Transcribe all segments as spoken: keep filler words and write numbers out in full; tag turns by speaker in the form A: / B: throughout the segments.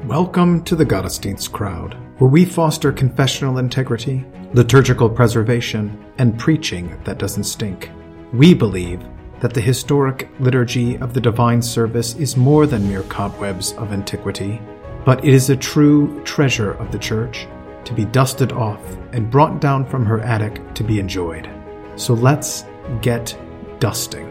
A: Welcome to the Gottesdienst crowd, where we foster confessional integrity, liturgical preservation, and preaching that doesn't stink. We believe that the historic liturgy of the divine service is more than mere cobwebs of antiquity, but it is a true treasure of the Church, to be dusted off and brought down from her attic to be enjoyed. So let's get dusting.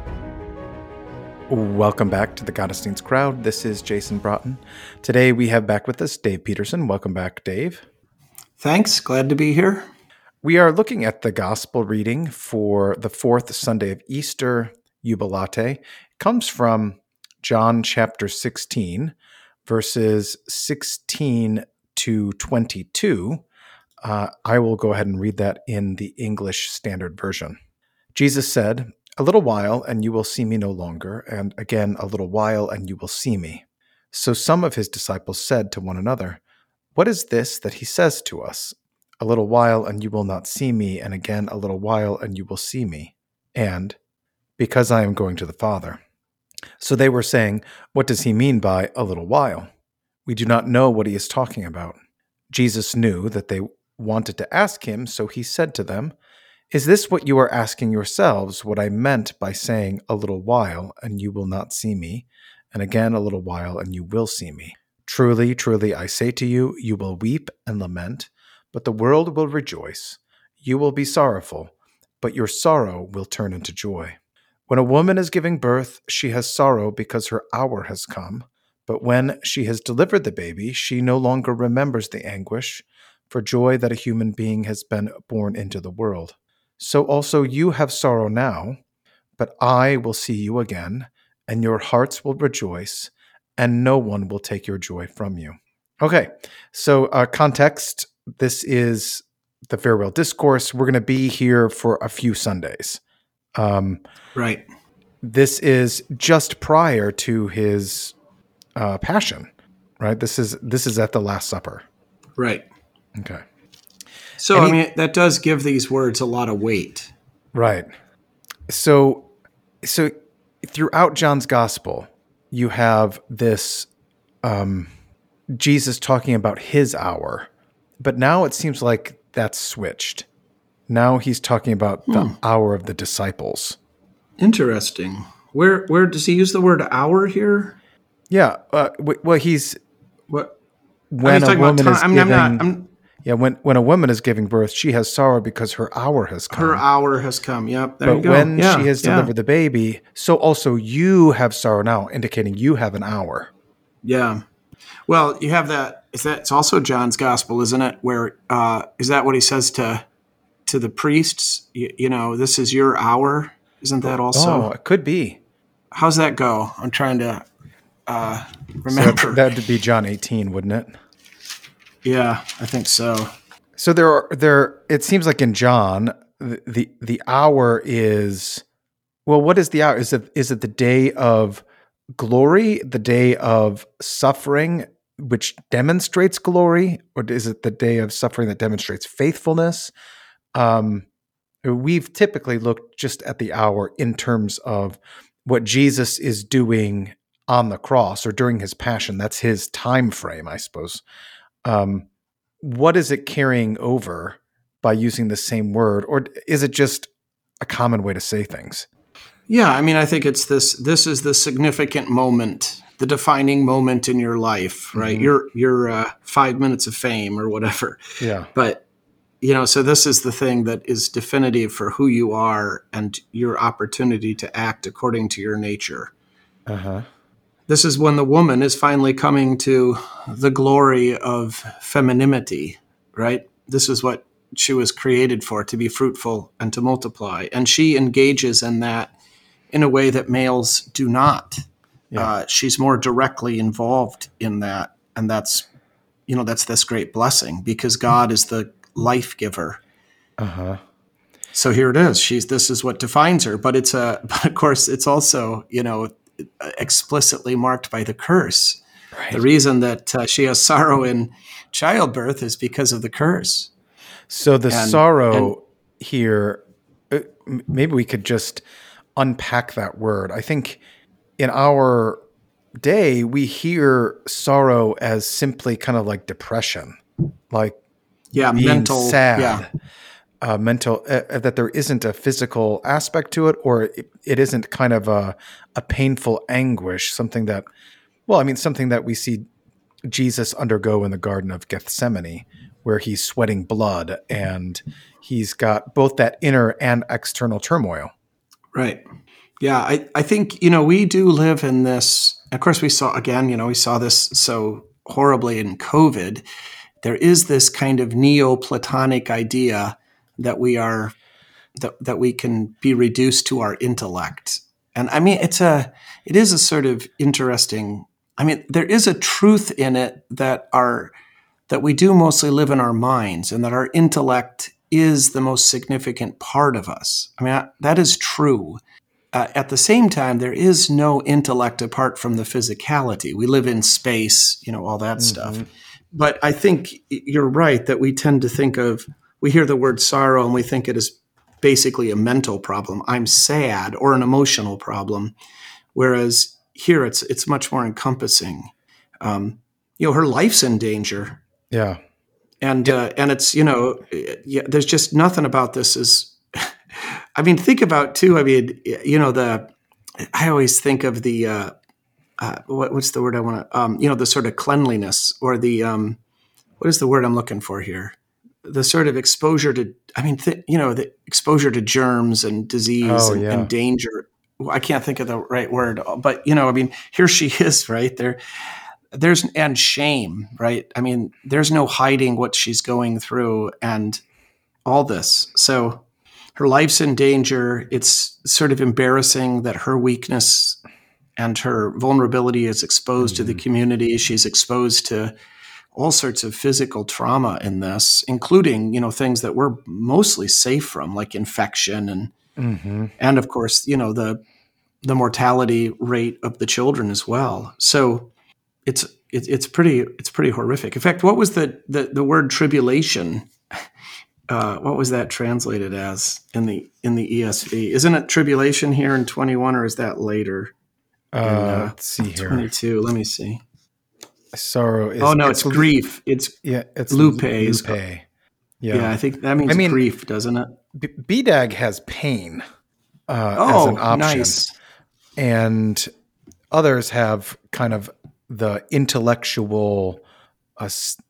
B: Welcome back to the Gottesdienst crowd. This is Jason Broughton. Today we have back with us Dave Peterson. Welcome back, Dave.
C: Thanks. Glad to be here.
B: We are looking at the Gospel reading for the fourth Sunday of Easter, Jubilate. It comes from John chapter sixteen, verses sixteen to twenty-two. Uh, I will go ahead and read that in the English Standard Version. Jesus said, "A little while, and you will see me no longer, and again a little while, and you will see me." So some of his disciples said to one another, "What is this that he says to us? A little while, and you will not see me, and again a little while, and you will see me. And because I am going to the Father." So they were saying, "What does he mean by a little while? We do not know what he is talking about." Jesus knew that they wanted to ask him, so he said to them, "Is this what you are asking yourselves, what I meant by saying a little while, and you will not see me, and again a little while, and you will see me? Truly, truly, I say to you, you will weep and lament, but the world will rejoice. You will be sorrowful, but your sorrow will turn into joy. When a woman is giving birth, she has sorrow because her hour has come, but when she has delivered the baby, she no longer remembers the anguish for joy that a human being has been born into the world. So also you have sorrow now, but I will see you again, and your hearts will rejoice, and no one will take your joy from you." Okay, so uh, context, this is the farewell discourse. We're going to be here for a few Sundays. Um,
C: right.
B: This is just prior to his uh, passion, right? This is this is at the Last Supper.
C: Right.
B: Okay.
C: So,
B: And
C: I
B: he-
C: mean, that does give these words a lot of weight.
B: Right. So, so throughout John's gospel, you have this um, Jesus talking about his hour, but now it seems like that's switched. Now he's talking about the
C: Hmm.
B: hour of the disciples.
C: Interesting. Where where does he use the word hour here?
B: Yeah. Uh, w- well, he's
C: What?
B: when
C: he's
B: a
C: talking about
B: woman
C: time.
B: is
C: I mean,
B: giving.
C: I'm not. I'm,
B: yeah, when when a woman is giving birth, she has sorrow because her hour has come.
C: her hour has come. Yep. There
B: But
C: you go.
B: when
C: Yeah,
B: she has
C: yeah,
B: delivered the baby, so also you have sorrow now, indicating you have an hour.
C: Yeah. Well, you have that. Is that? It's also John's gospel, isn't it? Where uh, is that what he says to to the priests? You, you know, this is your hour. Isn't that also?
B: Oh, it could be.
C: How's that go? I'm trying to uh,
B: So
C: remember.
B: that would be John eighteen, wouldn't it?
C: Yeah, I think so.
B: So there are there. It seems like in John, the the, the hour is well. What is the hour? Is it is it the day of glory, the day of suffering, which demonstrates glory, or is it the day of suffering that demonstrates faithfulness? Um, we've typically looked just at the hour in terms of what Jesus is doing on the cross or during his passion. That's his time frame, I suppose. Um, what is it carrying over by using the same word, or is it just a common way to say things?
C: Yeah, I mean, I think it's this. This is the significant moment, the defining moment in your life, right?
B: Mhm.
C: Your your uh, five minutes of fame or whatever.
B: Yeah.
C: But you know, so this is the thing that is definitive for who you are and your opportunity to act according to your nature.
B: Uh-huh.
C: This is when the woman is finally coming to the glory of femininity, right? This is what she was created for, to be fruitful and to multiply. And she engages in that in a way that males do not.
B: Yeah.
C: Uh, she's more directly involved in that. And that's, you know, that's this great blessing because God is the life giver.
B: Uh-huh.
C: So here it is. She's, this is what defines her, but it's a, but of course it's also, you know, explicitly marked by the curse.
B: Right.
C: The reason that uh, she has sorrow in childbirth is because of the curse.
B: So the
C: And-
B: sorrow here, uh, m- maybe we could just unpack that word. I think in our day, we hear sorrow as simply kind of like depression, like
C: yeah,
B: being
C: mental,
B: sad,
C: yeah,
B: uh, mental, uh, that there isn't a physical aspect to it, or it, it isn't kind of a, a painful anguish, something that, well, I mean, something that we see Jesus undergo in the Garden of Gethsemane, where he's sweating blood and he's got both that inner and external turmoil.
C: right. Yeah, I, I think, you know, we do live in this, of course we saw, again, you know, we saw this so horribly in COVID. There is this kind of Neoplatonic idea that we are, that, that we can be reduced to our intellect. And I mean, it's a, it is a sort of interesting, I mean, there is a truth in it that our, that we do mostly live in our minds and that our intellect is the most significant part of us. I mean, that is true. Uh, at the same time, there is no intellect apart from the physicality. We live in space, you know, all that mm-hmm. stuff. But I think you're right that we tend to think of, we hear the word sorrow and we think it is basically a mental problem. I'm sad, or an emotional problem. Whereas here it's it's much more encompassing. Um, you know, her life's in danger.
B: Yeah.
C: And uh, and it's, you know, yeah, there's just nothing about this is, I mean, think about too, I mean, you know, the, I always think of the, uh, uh, what, what's the word I want to, um, you know, the sort of cleanliness or the, um, what is the word I'm looking for here? The sort of exposure to, I mean, th- you know, the exposure to germs and disease
B: oh,
C: and,
B: yeah.
C: and danger. I can't think of the right word, but, you know, I mean, here she is, right there. There's, and shame, right? I mean, there's no hiding what she's going through and all this. So her life's in danger. It's sort of embarrassing that her weakness and her vulnerability is exposed mm-hmm. to the community. She's exposed to all sorts of physical trauma in this, including, you know, things that we're mostly safe from, like infection and, mm-hmm. and of course, you know, the, the mortality rate of the children as well. So it's, it, it's pretty, it's pretty horrific. In fact, what was the, the, the word tribulation? Uh, what was that translated as in the in the E S V? Isn't it tribulation here in twenty-one, or is that later?
B: Uh,
C: in, uh,
B: let's see here.
C: twenty-two. Let me see.
B: Sorrow is.
C: Oh no, it's, it's grief. It's
B: yeah, it's
C: lupe.
B: lupe.
C: Yeah. yeah, I think that means I mean, grief, doesn't it?
B: B- BDAG has pain uh,
C: oh,
B: as an option,
C: nice.
B: And others have kind of the intellectual uh,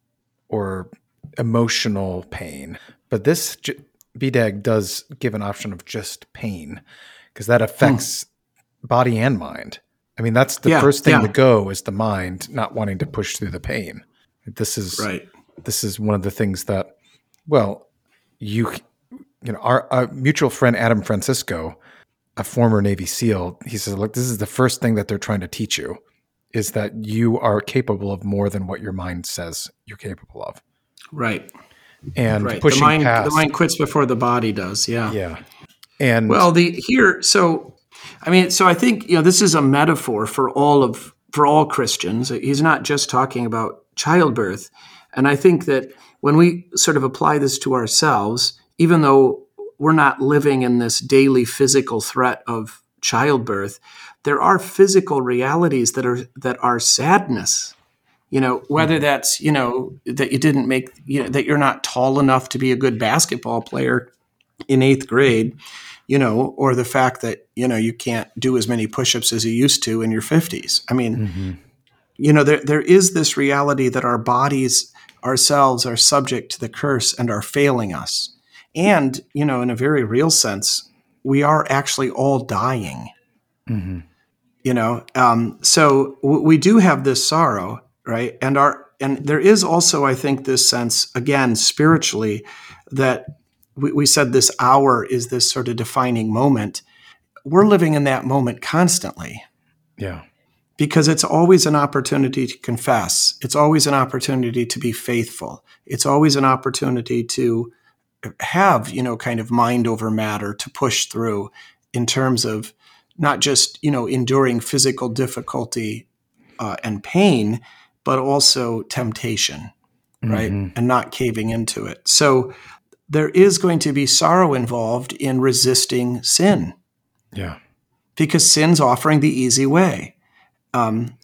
B: or emotional pain. But this B D A G does give an option of just pain, because that affects hmm. body and mind. I mean, that's the
C: yeah,
B: first thing
C: yeah.
B: to go is the mind not wanting to push through the pain. This is
C: right.
B: This is one of the things that, well, you you know, our, our mutual friend Adam Francisco, a former Navy SEAL, he says, look, this is the first thing that they're trying to teach you, is that you are capable of more than what your mind says you're capable of.
C: Right.
B: And
C: right.
B: pushing
C: the mind,
B: past.
C: The mind quits before the body does. Yeah.
B: Yeah. And
C: well, the here, so I mean, so I think, you know, this is a metaphor for all of for all Christians. He's not just talking about childbirth. And I think that when we sort of apply this to ourselves, even though we're not living in this daily physical threat of childbirth, there are physical realities that are that are sadness. You know, whether that's, you know, that you didn't make, you know, that you're not tall enough to be a good basketball player in eighth grade, you know, or the fact that, you know, you can't do as many push-ups as you used to in your fifties. I mean, mm-hmm. you know, there there is this reality that our bodies ourselves are subject to the curse and are failing us. And, you know, in a very real sense, we are actually all dying, mm-hmm. you know. Um, so w- we do have this sorrow. Right. And our and there is also, I think, this sense, again, spiritually, that we, we said this hour is this sort of defining moment. We're living in that moment constantly.
B: Yeah.
C: Because it's always an opportunity to confess. It's always an opportunity to be faithful. It's always an opportunity to have, you know, kind of mind over matter to push through in terms of not just, you know, enduring physical difficulty uh, and pain, but also temptation, right? Mm-hmm. And not caving into it. So there is going to be sorrow involved in resisting sin.
B: Yeah.
C: Because sin's offering the easy way. Um,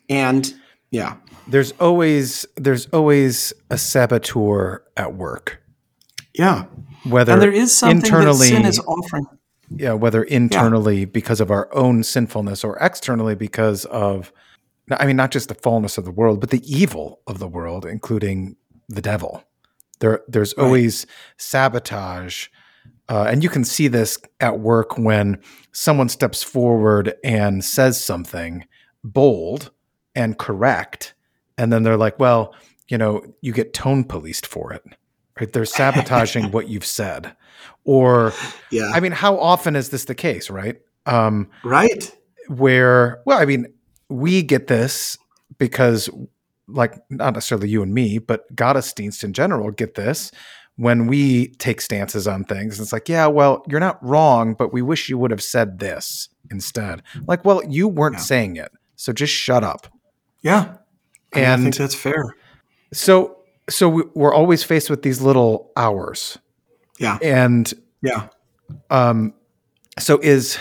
C: And yeah,
B: there's always there's always a saboteur at work.
C: Yeah.
B: Whether
C: and there is something
B: internally,
C: that sin is offering.
B: Yeah, whether internally yeah. because of our own sinfulness or externally because of, I mean, not just the fallenness of the world, but the evil of the world, including the devil. There, there's right. always sabotage. Uh, and you can see this at work when someone steps forward and says something bold and correct. And then they're like, well, you know, you get tone policed for it. Right? They're sabotaging what you've said. Or, yeah. I mean, how often is this the case, right? Um,
C: right.
B: Where, well, I mean, we get this because, like, not necessarily you and me, but Gottesdienst in general get this when we take stances on things. It's like, yeah, well, you're not wrong, but we wish you would have said this instead. Like, well, you weren't yeah. saying it, so just shut up.
C: Yeah.
B: And
C: I think that's fair.
B: So, so we're always faced with these little hours.
C: Yeah.
B: And
C: yeah.
B: Um, so is,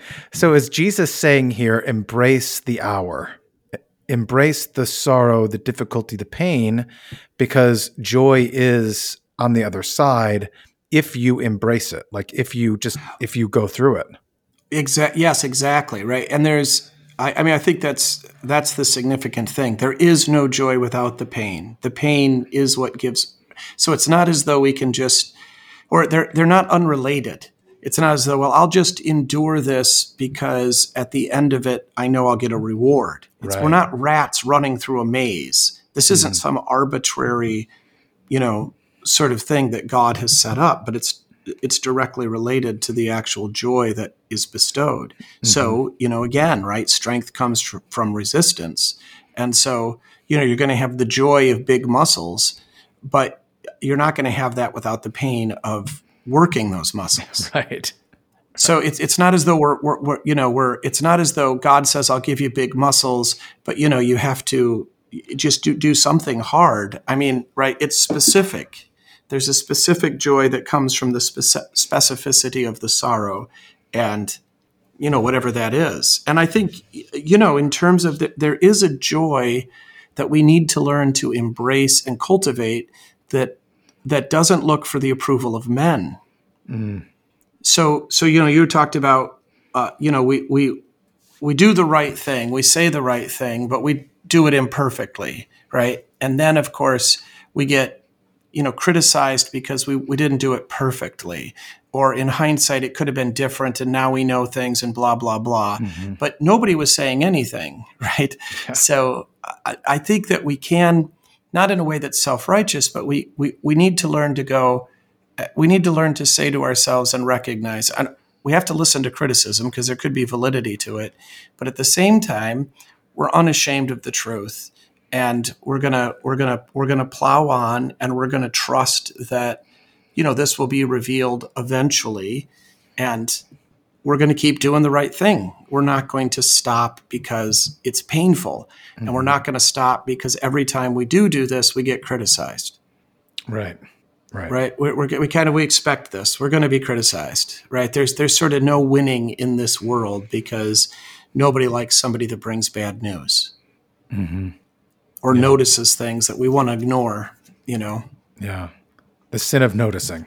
B: so is Jesus saying here, embrace the hour, embrace the sorrow, the difficulty, the pain, because joy is on the other side if you embrace it, like if you just, if you go through it.
C: Exactly. Yes, exactly. Right. And there's, I, I mean, I think that's, that's the significant thing. There is no joy without the pain. The pain is what gives. So it's not as though we can just, or they're, they're not unrelated. It's not as though, well, I'll just endure this because at the end of it, I know I'll get a reward. It's, right. We're not rats running through a maze. This mm-hmm. isn't some arbitrary, you know, sort of thing that God has set up, but it's it's directly related to the actual joy that is bestowed. Mm-hmm. So, you know, again, right, strength comes tr- from resistance. And so, you know, you're going to have the joy of big muscles, but you're not going to have that without the pain of working those muscles.
B: Right.
C: So it's it's not as though we're, we're, we're you know we're it's not as though God says I'll give you big muscles, but you know you have to just do do something hard. I mean, right? It's specific. There's a specific joy that comes from the speci- specificity of the sorrow, and you know whatever that is. And I think you know in terms of the, there is a joy that we need to learn to embrace and cultivate that. that doesn't look for the approval of men. Mm. So, so, you know, you talked about, uh, you know, we, we, we do the right thing, we say the right thing, but we do it imperfectly. Right. And then of course we get, you know, criticized because we, we didn't do it perfectly, or in hindsight, it could have been different. And now we know things and blah, blah, blah, mm-hmm. but nobody was saying anything. Right. Yeah. So I, I think that we can, not in a way that's self-righteous, but we, we, we need to learn to go, we need to learn to say to ourselves and recognize, and we have to listen to criticism because there could be validity to it. But at the same time, we're unashamed of the truth, and we're going to, we're going to, we're going to plow on, and we're going to trust that, you know, this will be revealed eventually, and we're going to keep doing the right thing. We're not going to stop because it's painful. Mm-hmm. And we're not going to stop because every time we do do this, we get criticized.
B: Right. Right.
C: Right. We're, we're, we kind of, we expect this. We're going to be criticized, right? There's, there's sort of no winning in this world because nobody likes somebody that brings bad news mm-hmm. or yeah. notices things that we want to ignore, you know?
B: Yeah. The sin of noticing.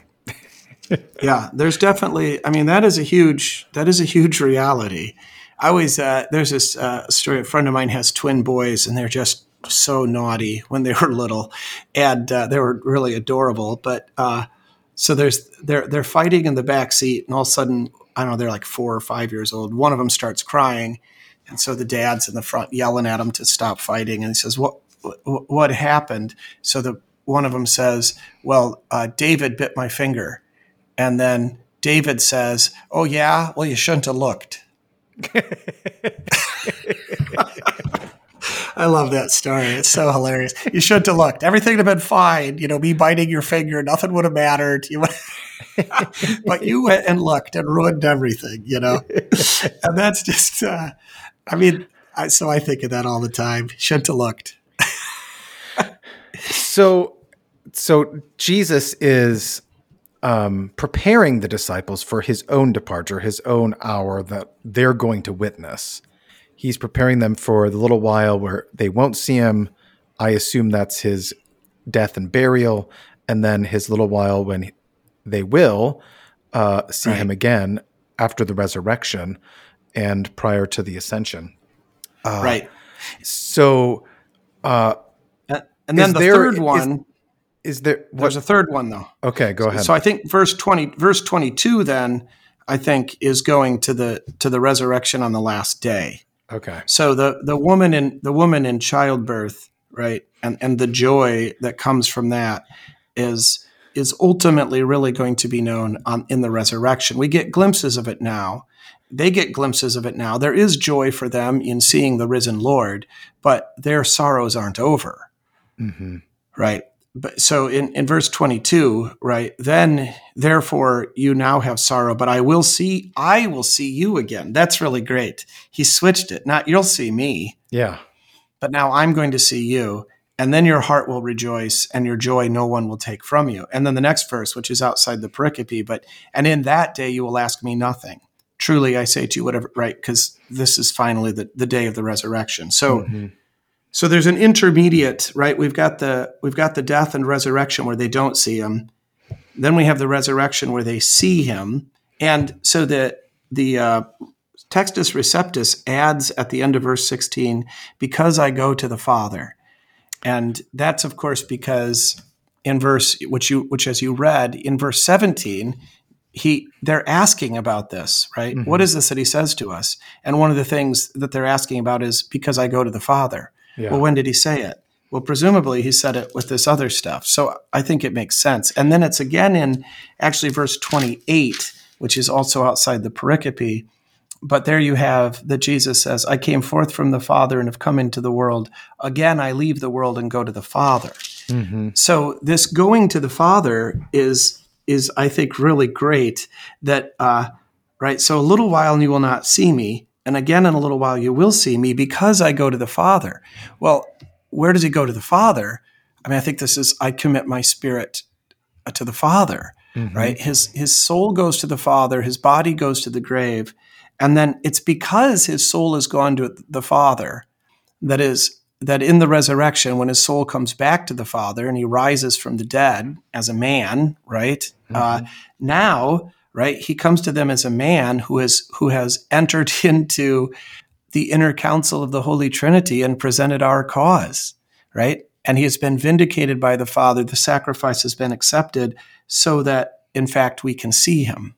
C: Yeah, there's definitely, I mean, that is a huge, that is a huge reality. I always, uh, there's this uh, story, a friend of mine has twin boys and they're just so naughty when they were little, and uh, they were really adorable. But uh, so there's, they're, they're fighting in the back seat, and all of a sudden, I don't know, they're like four or five years old. One of them starts crying. And so the dad's in the front yelling at him to stop fighting. And he says, what, what, what happened? So the, one of them says, well, uh, David bit my finger. And then David says, oh, yeah? Well, you shouldn't have looked. I love that story. It's so hilarious. You shouldn't have looked. Everything would have been fine. You know, me biting your finger, nothing would have mattered. You but you went and looked and ruined everything, you know? And that's just, uh, I mean, I, so I think of that all the time. Shouldn't have looked.
B: so, so Jesus is... Um, preparing the disciples for his own departure, his own hour that they're going to witness. he's preparing them for the little while where they won't see him. I assume that's his death and burial, and then his little while when they will uh, see
C: right.
B: him again after the resurrection and prior to the ascension. Uh,
C: right.
B: So, uh,
C: and then the
B: there,
C: third one.
B: Is, is there? What?
C: There's a third one though.
B: Okay, go ahead.
C: So, so I think verse twenty, verse twenty-two, then I think is going to the to the resurrection on the last day.
B: Okay.
C: So the the woman in the woman in childbirth, right, and and the joy that comes from that is is ultimately really going to be known on, in the resurrection. We get glimpses of it now. They get glimpses of it now. There is joy for them in seeing the risen Lord, but their sorrows aren't over,
B: mm-hmm.
C: right? But so in, in verse twenty-two, right, then therefore you now have sorrow, but I will see, I will see you again. That's really great. He switched it. Not you'll see me.
B: Yeah.
C: But now I'm going to see you. And then your heart will rejoice, and your joy no one will take from you. And then the next verse, which is outside the pericope, but, and in that day you will ask me nothing. Truly I say to you, whatever, right? Because this is finally the, the day of the resurrection. So, mm-hmm. so there's an intermediate, right? We've got the, we've got the death and resurrection where they don't see him. Then we have the resurrection where they see him. And so the, the, uh, Textus Receptus adds at the end of verse sixteen, because I go to the Father. And that's, of course, because in verse, which you, which as you read, in verse seventeen, he they're asking about this, right? Mm-hmm. What is this that he says to us? And one of the things that they're asking about is, because I go to the Father. Yeah. Well, when did he say it? Well, presumably he said it with this other stuff. So I think it makes sense. And then it's again in actually verse twenty-eight, which is also outside the pericope. But there you have that Jesus says, I came forth from the Father and have come into the world. Again, I leave the world and go to the Father. Mm-hmm. So this going to the Father is, is I think, really great that, uh, right? So a little while and you will not see me. And again, in a little while you will see me because I go to the Father. Well, where does he go to the Father? I mean, I think this is, I commit my spirit to the Father, mm-hmm. right? His, his soul goes to the Father. His body goes to the grave. And then it's because his soul has gone to the Father that is that in the resurrection, when his soul comes back to the Father and he rises from the dead as a man, right? Mm-hmm. Uh, now, right, he comes to them as a man who has who has entered into the inner council of the Holy Trinity and presented our cause, right? And he has been vindicated by the Father. The sacrifice has been accepted so that, in fact, we can see him.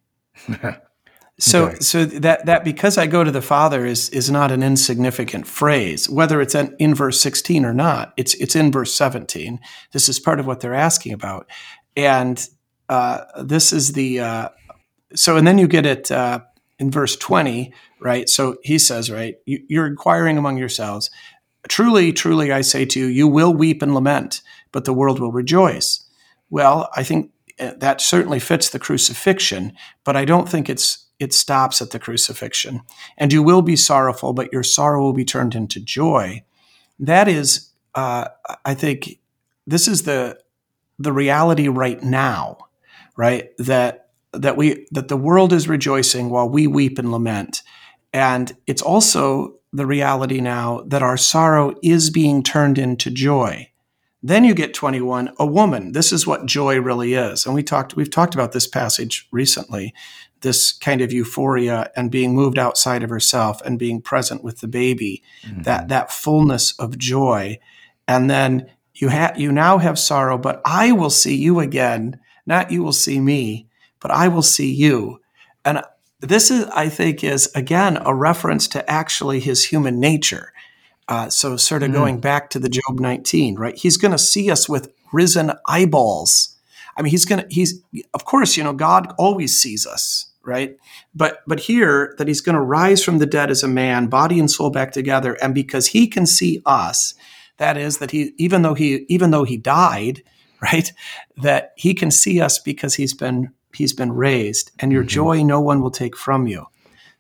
C: So, okay. so that that because I go to the Father is is not an insignificant phrase, whether it's in, in verse sixteen or not. It's it's in verse seventeen. This is part of what they're asking about, and uh, this is the uh, so. And then you get it uh, in verse twenty, right? So he says, right, you, you're inquiring among yourselves. Truly, truly, I say to you, you will weep and lament, but the world will rejoice. Well, I think that certainly fits the crucifixion, but I don't think it's. It stops at the crucifixion. And you will be sorrowful, but your sorrow will be turned into joy. That is, uh, I think, this is the the reality right now, right? That that we that the world is rejoicing while we weep and lament, and it's also the reality now that our sorrow is being turned into joy. Then you get twenty-one, a woman. This is what joy really is, and we talked. We've talked about this passage recently. This kind of euphoria and being moved outside of herself and being present with the baby, mm-hmm. that that fullness of joy. And then you have you now have sorrow, but I will see you again. Not you will see me, but I will see you. And this is, I think, is again a reference to actually his human nature. Uh, so sort of mm-hmm. going back to the Job nineteen, right? He's going to see us with risen eyeballs. I mean, he's going to, he's, of course, you know, God always sees us, right? But, but here that he's going to rise from the dead as a man, body and soul back together. And because he can see us, that is that he, even though he, even though he died, right, that he can see us because he's been, he's been raised, and your mm-hmm. joy no one will take from you.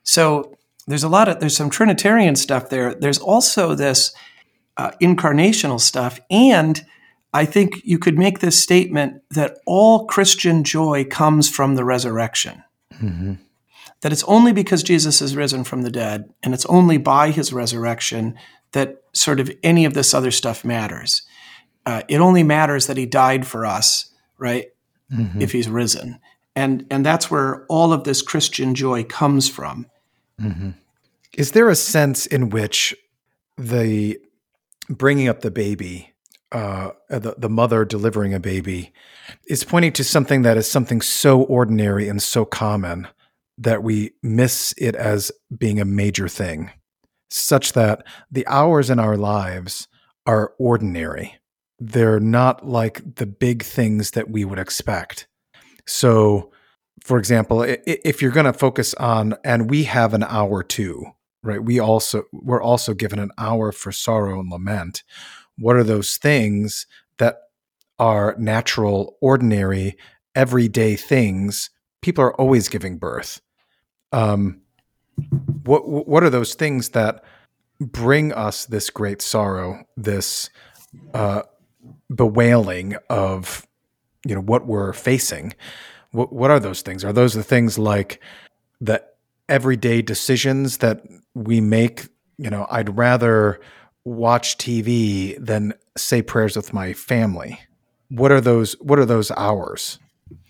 C: So there's a lot of, there's some Trinitarian stuff there. There's also this uh, incarnational stuff. And I think you could make this statement that all Christian joy comes from the resurrection. Mm-hmm. that it's only because Jesus is risen from the dead, and it's only by his resurrection that sort of any of this other stuff matters. Uh, it only matters that he died for us, right? Mm-hmm. If he's risen. And and that's where all of this Christian joy comes from.
B: Mm-hmm. Is there a sense in which the bringing up the baby, uh, the, the mother delivering a baby, is pointing to something that is something so ordinary and so common that we miss it as being a major thing, such that the hours in our lives are ordinary? They're not like the big things that we would expect. So, for example, if you're going to focus on, and we have an hour too, right? We also, we're also given an hour for sorrow and lament. What are those things that are natural, ordinary, everyday things? People are always giving birth. Um, what, what are those things that bring us this great sorrow, this, uh, bewailing of, you know, what we're facing? What, what are those things? Are those the things like the everyday decisions that we make? You know, I'd rather watch T V than say prayers with my family. What are those, what are those hours?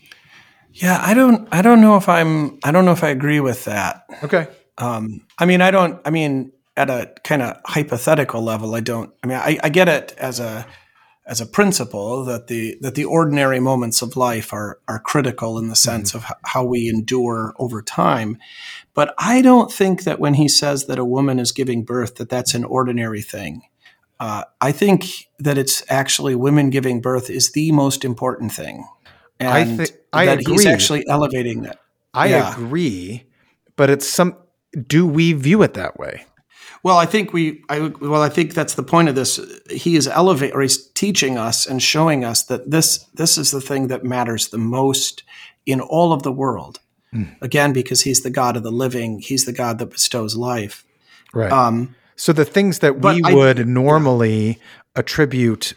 C: Yeah, I don't, I don't know if I'm, I don't know if I agree with that.
B: Okay.
C: Um, I mean, I don't, I mean, at a kind of hypothetical level, I don't, I mean, I, I get it as a, as a principle that the that the ordinary moments of life are are critical in the sense mm-hmm. of how we endure over time. But I don't think that when he says that a woman is giving birth, that that's an ordinary thing. Uh, I think that it's actually women giving birth is the most important thing. And
B: I, th- I
C: that
B: agree.
C: He's actually elevating that.
B: I
C: yeah.
B: agree, but it's some. Do we view it that way?
C: Well, I think we. I, well, I think that's the point of this. He is elevating, or he's teaching us and showing us that this this is the thing that matters the most in all of the world. Mm. Again, because he's the God of the living. He's the God that bestows life.
B: Right.
C: Um,
B: so the things that we
C: I,
B: would normally yeah. attribute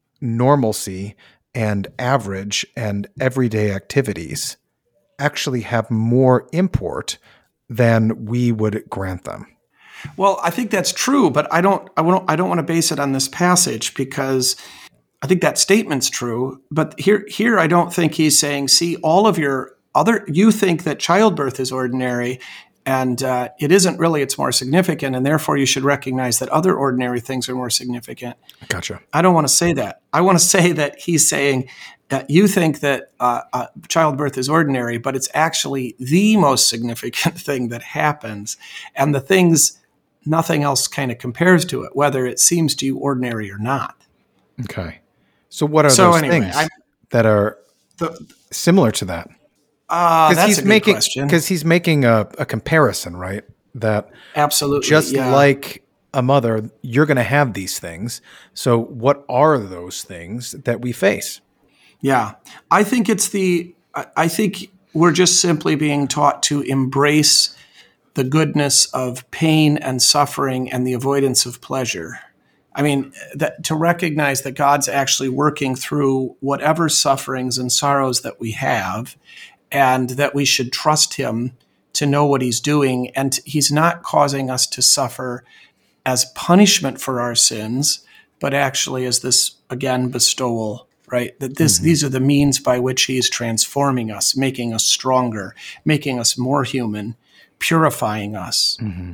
B: normalcy and average and everyday activities actually have more import than we would grant them.
C: Well, I think that's true, but I don't I don't I don't want to base it on this passage, because I think that statement's true, but here here I don't think he's saying, see, all of your other, you think that childbirth is ordinary, and uh, it isn't really, it's more significant, and therefore you should recognize that other ordinary things are more significant.
B: Gotcha.
C: I don't want to say that. I want to say that he's saying that you think that uh, uh, childbirth is ordinary, but it's actually the most significant thing that happens, and the things, nothing else kind of compares to it, whether it seems to you ordinary or not.
B: Okay. So what are
C: so
B: those
C: anyway,
B: things
C: I,
B: that are
C: the,
B: similar to that?
C: Uh, that's
B: he's
C: a good
B: making,
C: question.
B: Because he's making a, a comparison, right? That
C: absolutely,
B: just
C: yeah.
B: like a mother, you're going to have these things. So what are those things that we face?
C: Yeah, I think it's the, I think we're just simply being taught to embrace the goodness of pain and suffering and the avoidance of pleasure. I mean, that, to recognize that God's actually working through whatever sufferings and sorrows that we have, and that we should trust him to know what he's doing. And he's not causing us to suffer as punishment for our sins, but actually as this, again, bestowal, right? That this, mm-hmm. these are the means by which he is transforming us, making us stronger, making us more human, purifying us. Mm-hmm.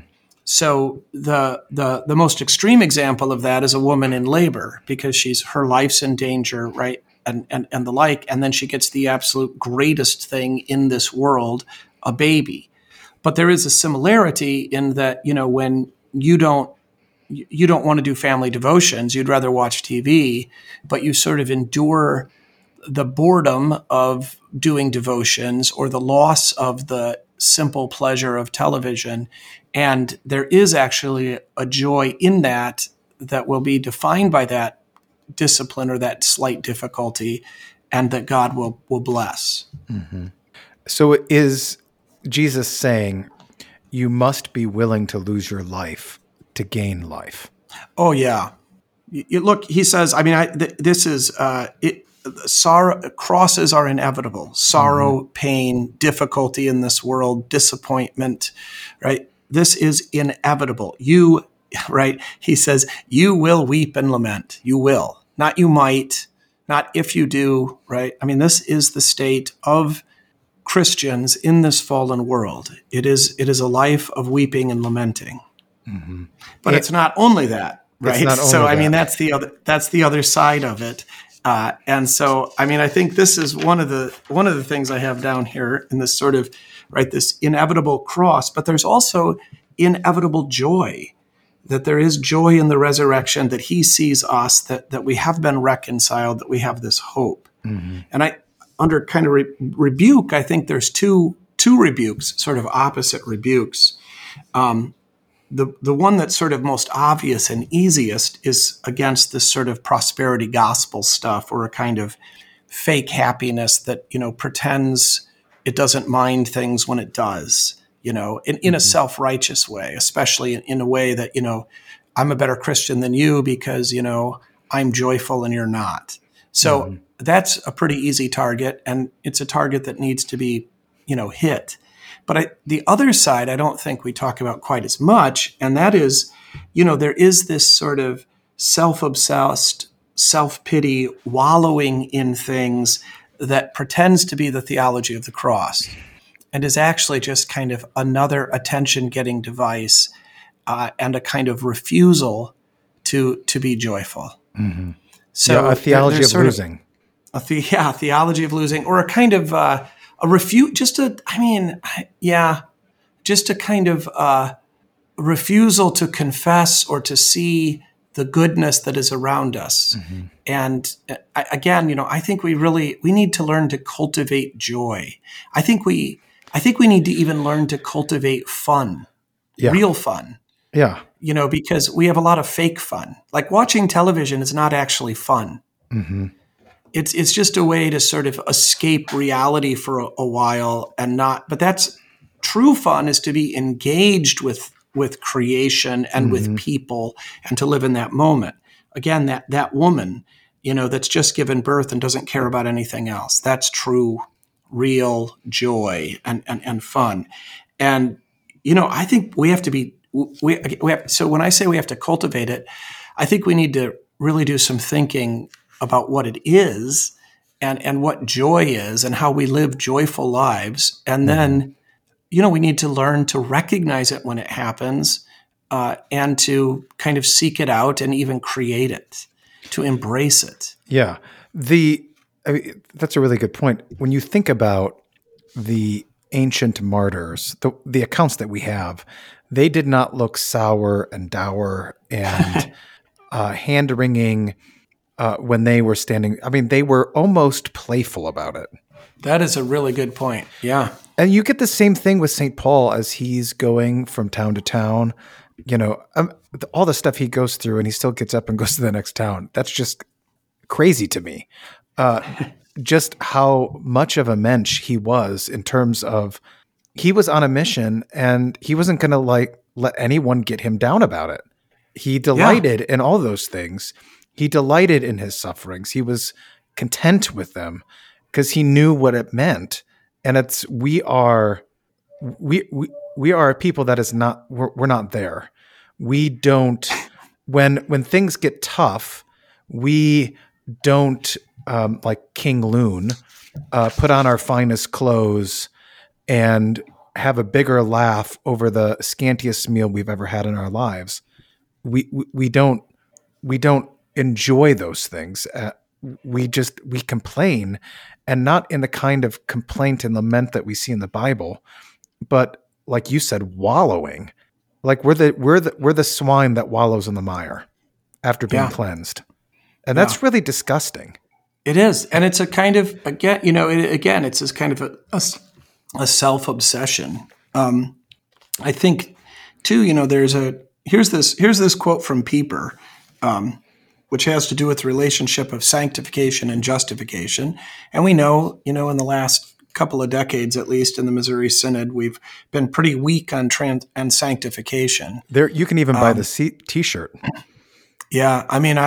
C: So the, the the most extreme example of that is a woman in labor, because she's, her life's in danger, right? And, and, and the like, and then she gets the absolute greatest thing in this world, a baby. But there is a similarity in that, you know, when you don't, you don't want to do family devotions, you'd rather watch T V, but you sort of endure the boredom of doing devotions or the loss of the simple pleasure of television. And there is actually a joy in that that will be defined by that discipline or that slight difficulty, and that God will will bless.
B: Mm-hmm. So is Jesus saying you must be willing to lose your life to gain life?
C: Oh yeah. You, look, he says, I mean, I, th- this is, uh, it, sorrow, crosses are inevitable. Sorrow,
B: Mm-hmm.
C: pain, difficulty in this world, disappointment, right? This is inevitable. You, right? He says, you will weep and lament. You will, not you might, not if you do, right? I mean, this is the state of Christians in this fallen world. It is, it is a life of weeping and lamenting.
B: Mm-hmm.
C: But
B: It-
C: it's not only that, right?
B: not
C: So,
B: only
C: I mean,
B: that.
C: that's the other, that's the other side of it. Uh, and so, I mean, I think this is one of the, one of the things I have down here in this sort of, right, this inevitable cross, but there's also inevitable joy, that there is joy in the resurrection, that he sees us, that, that we have been reconciled, that we have this hope.
B: Mm-hmm.
C: And I, under kind of re- rebuke, I think there's two, two rebukes, sort of opposite rebukes. Um, The the one that's sort of most obvious and easiest is against this sort of prosperity gospel stuff, or a kind of fake happiness that, you know, pretends it doesn't mind things when it does, you know, in, in a self-righteous way, especially in, in a way that, you know, I'm a better Christian than you because, you know, I'm joyful and you're not. So
B: Mm-hmm.
C: that's a pretty easy target, and it's a target that needs to be, you know, hit. But I, the other side, I don't think we talk about quite as much. And that is, you know, there is this sort of self-obsessed, self-pity, wallowing in things that pretends to be the theology of the cross, and is actually just kind of another attention-getting device, uh, and a kind of refusal to to be joyful.
B: Mm-hmm.
C: So
B: yeah, a theology
C: there,
B: of
C: sort
B: losing.
C: Of, a the, yeah, theology of losing, or a kind of... Uh, A refute, just a, I mean, yeah, just a kind of uh, refusal to confess or to see the goodness that is around us. Mm-hmm. And uh, again, you know, I think we really, we need to learn to cultivate joy. I think we, I think we need to even learn to cultivate fun,
B: Yeah.
C: real fun.
B: Yeah.
C: You know, because we have a lot of fake fun. Like watching television is not actually fun.
B: Mm-hmm.
C: It's it's just a way to sort of escape reality for a, a while and not, but that's true fun, is to be engaged with with creation and
B: Mm-hmm.
C: with people and to live in that moment. Again, that that woman, you know, that's just given birth and doesn't care about anything else. That's true, real joy and and, and fun. And, you know, I think we have to be, we, we have, so when I say we have to cultivate it, I think we need to really do some thinking about what it is and, and what joy is and how we live joyful lives. And then, you know, we need to learn to recognize it when it happens, uh, and to kind of seek it out and even create it, to embrace it.
B: Yeah. The I mean, that's a really good point. When you think about the ancient martyrs, the, the accounts that we have, they did not look sour and dour and uh, hand-wringing uh, when they were standing. I mean, they were almost playful about it.
C: That is a really good point. Yeah.
B: And you get the same thing with Saint Paul as he's going from town to town. You know, um, all the stuff he goes through, and he still gets up and goes to the next town. That's just crazy to me. Uh, just how much of a mensch he was in terms of he was on a mission, and he wasn't going to like let anyone get him down about it. He delighted yeah. in all those things. He delighted in his sufferings. He was content with them because he knew what it meant. And it's, we are, we, we, we are a people that is not, we're, we're not there. We don't, when, when things get tough, we don't, um, like King Loon, uh, put on our finest clothes and have a bigger laugh over the scantiest meal we've ever had in our lives. We, we, we don't, we don't enjoy those things. Uh, we just, we complain, and not in the kind of complaint and lament that we see in the Bible, but like you said, wallowing. Like we're the, we're the, we're the swine that wallows in the mire after being
C: yeah.
B: cleansed. And that's yeah. really disgusting.
C: It is. And it's a kind of, again, you know, it, again, it's this kind of a, a, a self-obsession. Um, I think too, you know, there's a, here's this, here's this quote from Pieper, um, which has to do with the relationship of sanctification and justification. And we know, you know, in the last couple of decades, at least in the Missouri Synod, we've been pretty weak on trans and sanctification.
B: There, you can even buy um, the C- t-shirt.
C: Yeah. I mean, I,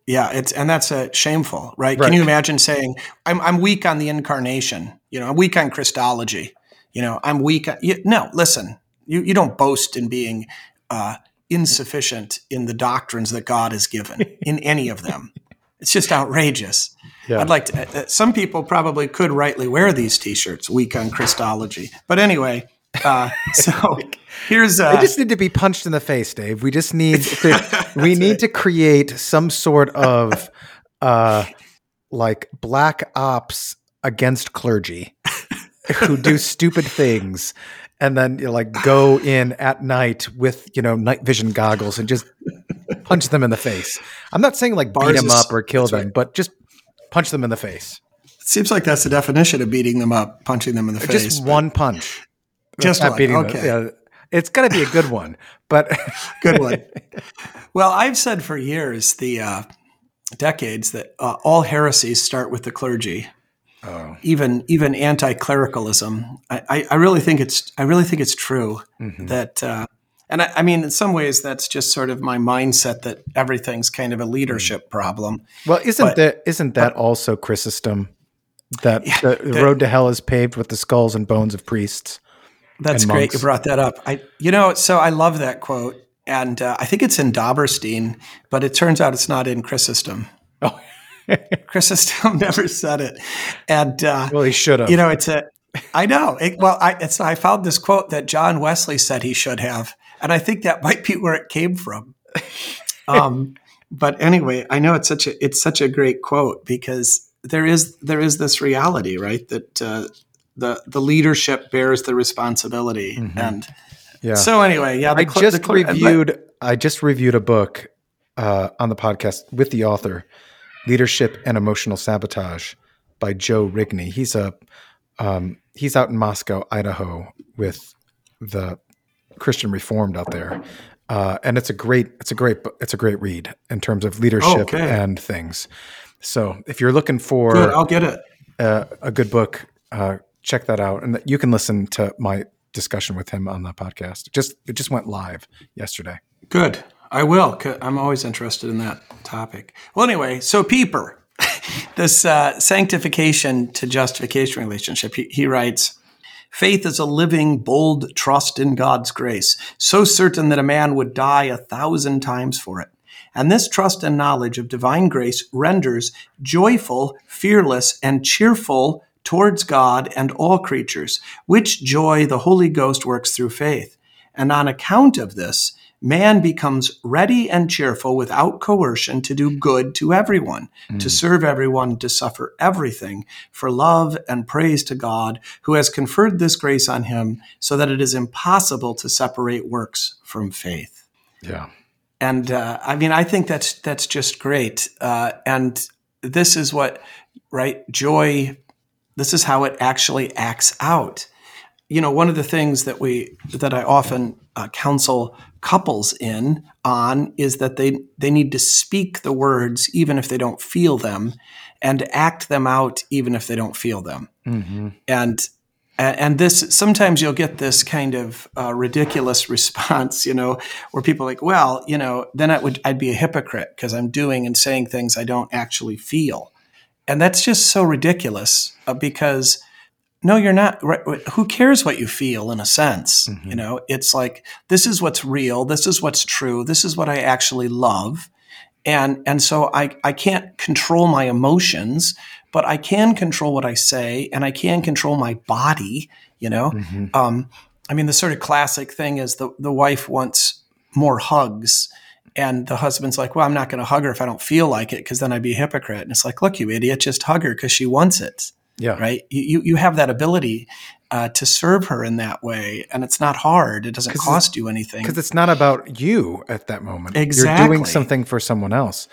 C: Yeah, it's and that's a shameful, right?
B: Right.
C: Can you imagine saying, "I'm I'm weak on the incarnation. You know, I'm weak on Christology. You know, I'm weak." On, you, no, listen, you you don't boast in being uh, insufficient in the doctrines that God has given in any of them. It's just outrageous.
B: Yeah.
C: I'd like to. Uh, some people probably could rightly wear these T-shirts, "Weak on Christology," but anyway. Uh, so here's uh,
B: they just need to be punched in the face, Dave. We just need to, we need
C: right.
B: to create some sort of uh, like black ops against clergy who do stupid things, and then you know, like go in at night with you know night vision goggles and just punch them in the face. I'm not saying like
C: Bars
B: beat them
C: is,
B: up or kill them,
C: right.
B: but just punch them in the face.
C: It seems like that's the definition of beating them up, punching them in the face.
B: Just one punch.
C: Just
B: not
C: one.
B: beating
C: Okay.
B: them. Yeah, it's got to be a good one, but
C: good one. Well, I've said for years, the uh, decades, that uh, all heresies start with the clergy.
B: Oh.
C: Even even anti-clericalism. I, I, I really think it's I really think it's true
B: Mm-hmm.
C: that, uh, and I, I mean, in some ways, that's just sort of my mindset that everything's kind of a leadership problem.
B: Well, isn't
C: But-
B: that isn't that also Chrysostom? That
C: Yeah,
B: the, the
C: that-
B: road to hell is paved with the skulls and bones of priests.
C: That's
B: and
C: great.
B: monks.
C: You brought that up. I, you know, so I love that quote, and uh, I think it's in Dauberstein, but it turns out it's not in Chrysostom.
B: Oh,
C: Chrysostom never said it, and uh,
B: well, he should have.
C: you know, it's a. I know. It, well, I it's I found this quote that John Wesley said he should have, and I think that might be where it came from. Um, but anyway, I know it's such a it's such a great quote because there is there is this reality, right? That uh, the the leadership bears the responsibility,
B: Mhm.
C: and
B: yeah.
C: so anyway, yeah. The,
B: I
C: cl-
B: just
C: the cl-
B: reviewed. I just reviewed a book uh, on the podcast with the author, "Leadership and Emotional Sabotage" by Joe Rigney. He's a um, he's out in Moscow, Idaho, with the Christian Reformed out there, uh, and it's a great it's a great bu- it's a great read in terms of leadership
C: Okay.
B: and things. So if you're looking for
C: Good, I'll get it.
B: uh, a good book, uh, check that out, and you can listen to my discussion with him on the podcast. It just it just went live yesterday.
C: Good. I will. 'Cause I'm always interested in that topic. Well, anyway, so Pieper, this uh, sanctification to justification relationship, he, he writes, faith is a living, bold trust in God's grace, so certain that a man would die a thousand times for it. And this trust and knowledge of divine grace renders joyful, fearless, and cheerful towards God and all creatures, which joy the Holy Ghost works through faith. And on account of this, man becomes ready and cheerful without coercion to do good to everyone, mm. to serve everyone, to suffer everything for love and praise to God, who has conferred this grace on him so that it is impossible to separate works from faith.
B: Yeah.
C: And uh, I mean, I think that's that's just great. Uh, and this is what, right, joy, this is how it actually acts out. You know, one of the things that we that I often uh, counsel couples in on is that they they need to speak the words even if they don't feel them, and act them out even if they don't feel them.
B: Mm-hmm.
C: And and this sometimes you'll get this kind of uh, ridiculous response, you know, where people are like, well, you know, then I would I'd be a hypocrite because I'm doing and saying things I don't actually feel, and that's just so ridiculous uh, because. No, you're not. Who cares what you feel in a sense? Mm-hmm. You know, it's like, this is what's real. This is what's true. This is what I actually love. And, and so I, I can't control my emotions, but I can control what I say, and I can control my body, you know? Mm-hmm. Um, I mean, the sort of classic thing is the, the wife wants more hugs. And the husband's like, well, I'm not going to hug her if I don't feel like it, because then I'd be a hypocrite. And it's like, look, you idiot, just hug her because she wants it.
B: Yeah.
C: Right. You you have that ability uh, to serve her in that way, and it's not hard. It doesn't cost you anything
B: because it's not about you at that moment.
C: Exactly.
B: You're doing something for someone else,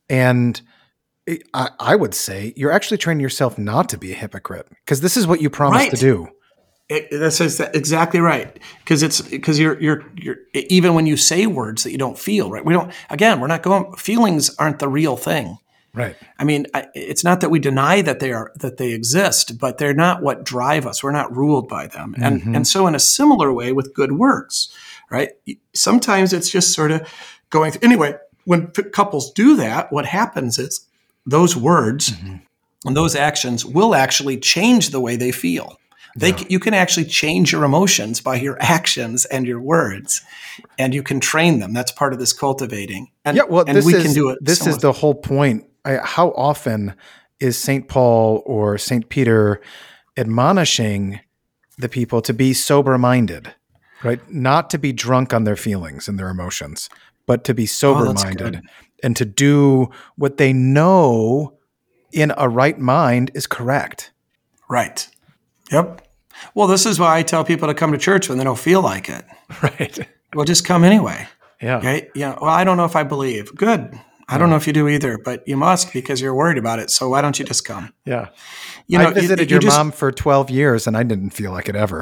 B: and it, I, I would say you're actually training yourself not to be a hypocrite because this is what you promised
C: right.
B: to do.
C: It, that's exactly right. Because it's because you're you're you're even when you say words that you don't feel right. We don't. Again, we're not going. Feelings aren't the real thing.
B: Right.
C: I mean, it's not that we deny that they are that they exist, but they're not what drive us. We're not ruled by them. And mm-hmm. and so in a similar way with good works, right? Sometimes it's just sort of going through. Anyway, when p- couples do that, what happens is those words mm-hmm. and those actions will actually change the way they feel. They, yeah. You can actually change your emotions by your actions and your words, and you can train them. That's part of this cultivating. And,
B: yeah, well,
C: and
B: this
C: we
B: is,
C: can do it.
B: This is the whole point. I, how often is Saint Paul or Saint Peter admonishing the people to be sober-minded, right? Not to be drunk on their feelings and their emotions, but to be sober-minded oh, and to do what they know in a right mind is correct.
C: Right. Yep. Well, this is why I tell people to come to church when they don't feel like it.
B: Right.
C: Well, just come anyway.
B: Yeah.
C: Okay. Yeah. Well, I don't know if I believe. Good. I don't know if you do either, but you must because you're worried about it. So why don't you just come?
B: Yeah.
C: You know,
B: I visited
C: you, you
B: your
C: just,
B: mom for twelve years and I didn't feel like it ever.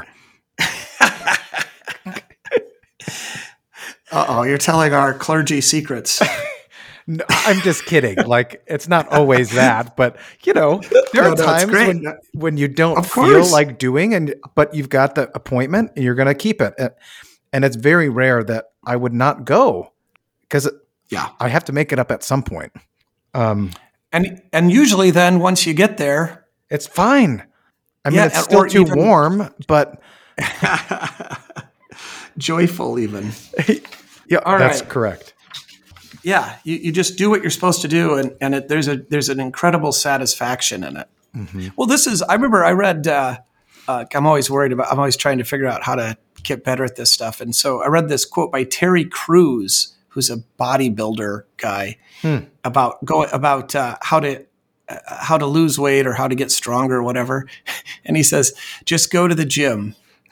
C: Uh-oh, you're telling our clergy secrets.
B: No, I'm just kidding. Like, it's not always that, but you know, there
C: no,
B: are
C: no,
B: times when, when you don't
C: of
B: feel
C: course.
B: like doing, and but you've got the appointment and you're going to keep it. And, and it's very rare that I would not go because
C: yeah,
B: I have to make it up at some point. Um,
C: and and usually then once you get there,
B: it's fine. I mean,
C: yeah,
B: it's still too even, warm, but
C: joyful even.
B: Yeah,
C: All
B: that's
C: right.
B: correct.
C: Yeah, you, you just do what you're supposed to do, and, and it, there's a there's an incredible satisfaction in it. Mm-hmm. Well, this is, I remember I read, uh, uh, I'm always worried about, I'm always trying to figure out how to get better at this stuff. And so I read this quote by Terry Crews, who's a bodybuilder guy, hmm. about go about uh, how to uh, how to lose weight or how to get stronger or whatever. And he says, just go to the gym.